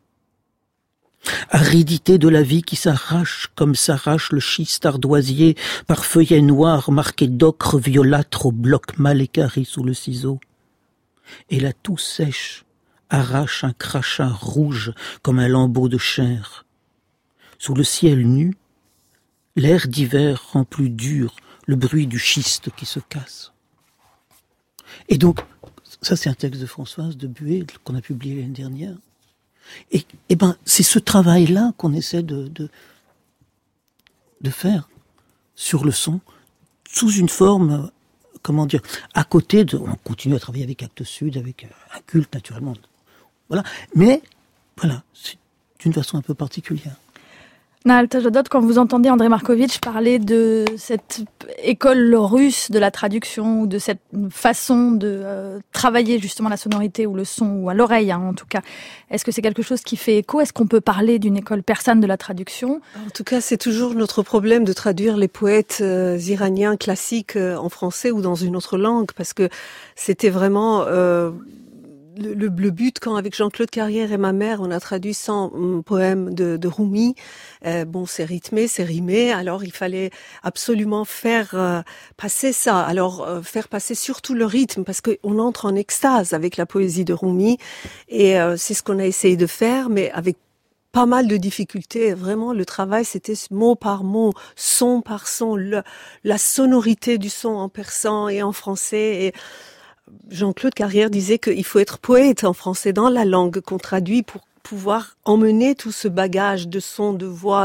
Aridité de la vie qui s'arrache comme s'arrache le schiste ardoisier par feuillets noirs marqués d'ocre violâtre au bloc mal équarri sous le ciseau. Et la toux sèche arrache un crachat rouge comme un lambeau de chair. Sous le ciel nu, l'air d'hiver rend plus dur le bruit du schiste qui se casse. Et donc, ça c'est un texte de Françoise de Buet qu'on a publié l'année dernière. Et c'est ce travail-là qu'on essaie de faire sur le son, sous une forme, à côté on continue à travailler avec Actes Sud, avec un culte naturellement. Voilà. Mais, voilà, c'est d'une façon un peu particulière. Nahal Tajadot, quand vous entendez André Markovitch parler de cette école russe de la traduction, ou de cette façon de travailler justement la sonorité ou le son, ou à l'oreille en tout cas, est-ce que c'est quelque chose qui fait écho ? Est-ce qu'on peut parler d'une école persane de la traduction ? En tout cas, c'est toujours notre problème de traduire les poètes iraniens classiques en français ou dans une autre langue, parce que c'était vraiment... Le but, quand avec Jean-Claude Carrière et ma mère, on a traduit 100 poèmes de Rumi, c'est rythmé, c'est rimé, alors il fallait absolument faire passer ça, faire passer surtout le rythme, parce qu'on entre en extase avec la poésie de Rumi, et c'est ce qu'on a essayé de faire, mais avec pas mal de difficultés. Vraiment, le travail, c'était mot par mot, son par son, la sonorité du son en persan et en français, et Jean-Claude Carrière disait qu'il faut être poète en français dans la langue qu'on traduit pour pouvoir emmener tout ce bagage de son, de voix,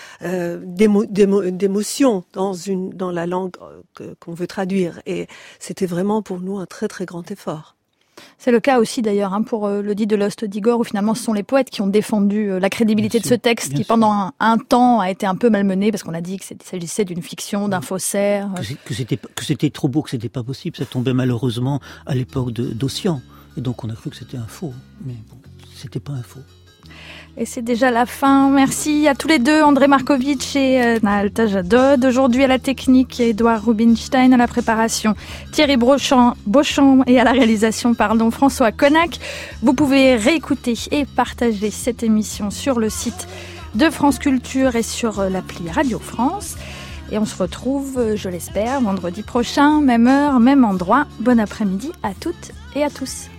d'émotion dans la langue qu'on veut traduire. Et c'était vraiment pour nous un très très grand effort. C'est le cas aussi d'ailleurs pour le dit de Lost d'Igor, où finalement ce sont les poètes qui ont défendu la crédibilité de ce texte qui pendant un temps a été un peu malmené parce qu'on a dit qu'il s'agissait d'une fiction, d'un faussaire. Que c'était trop beau, que c'était pas possible. Ça tombait malheureusement à l'époque d'Ossian. Et donc on a cru que c'était un faux. Mais bon, c'était pas un faux. Et c'est déjà la fin. Merci à tous les deux, André Markovitch et Nahal Tajadot. Aujourd'hui à la technique, Édouard Rubinstein à la préparation, Thierry Beauchamp et à la réalisation, François Connac. Vous pouvez réécouter et partager cette émission sur le site de France Culture et sur l'appli Radio France. Et on se retrouve, je l'espère, vendredi prochain, même heure, même endroit. Bon après-midi à toutes et à tous.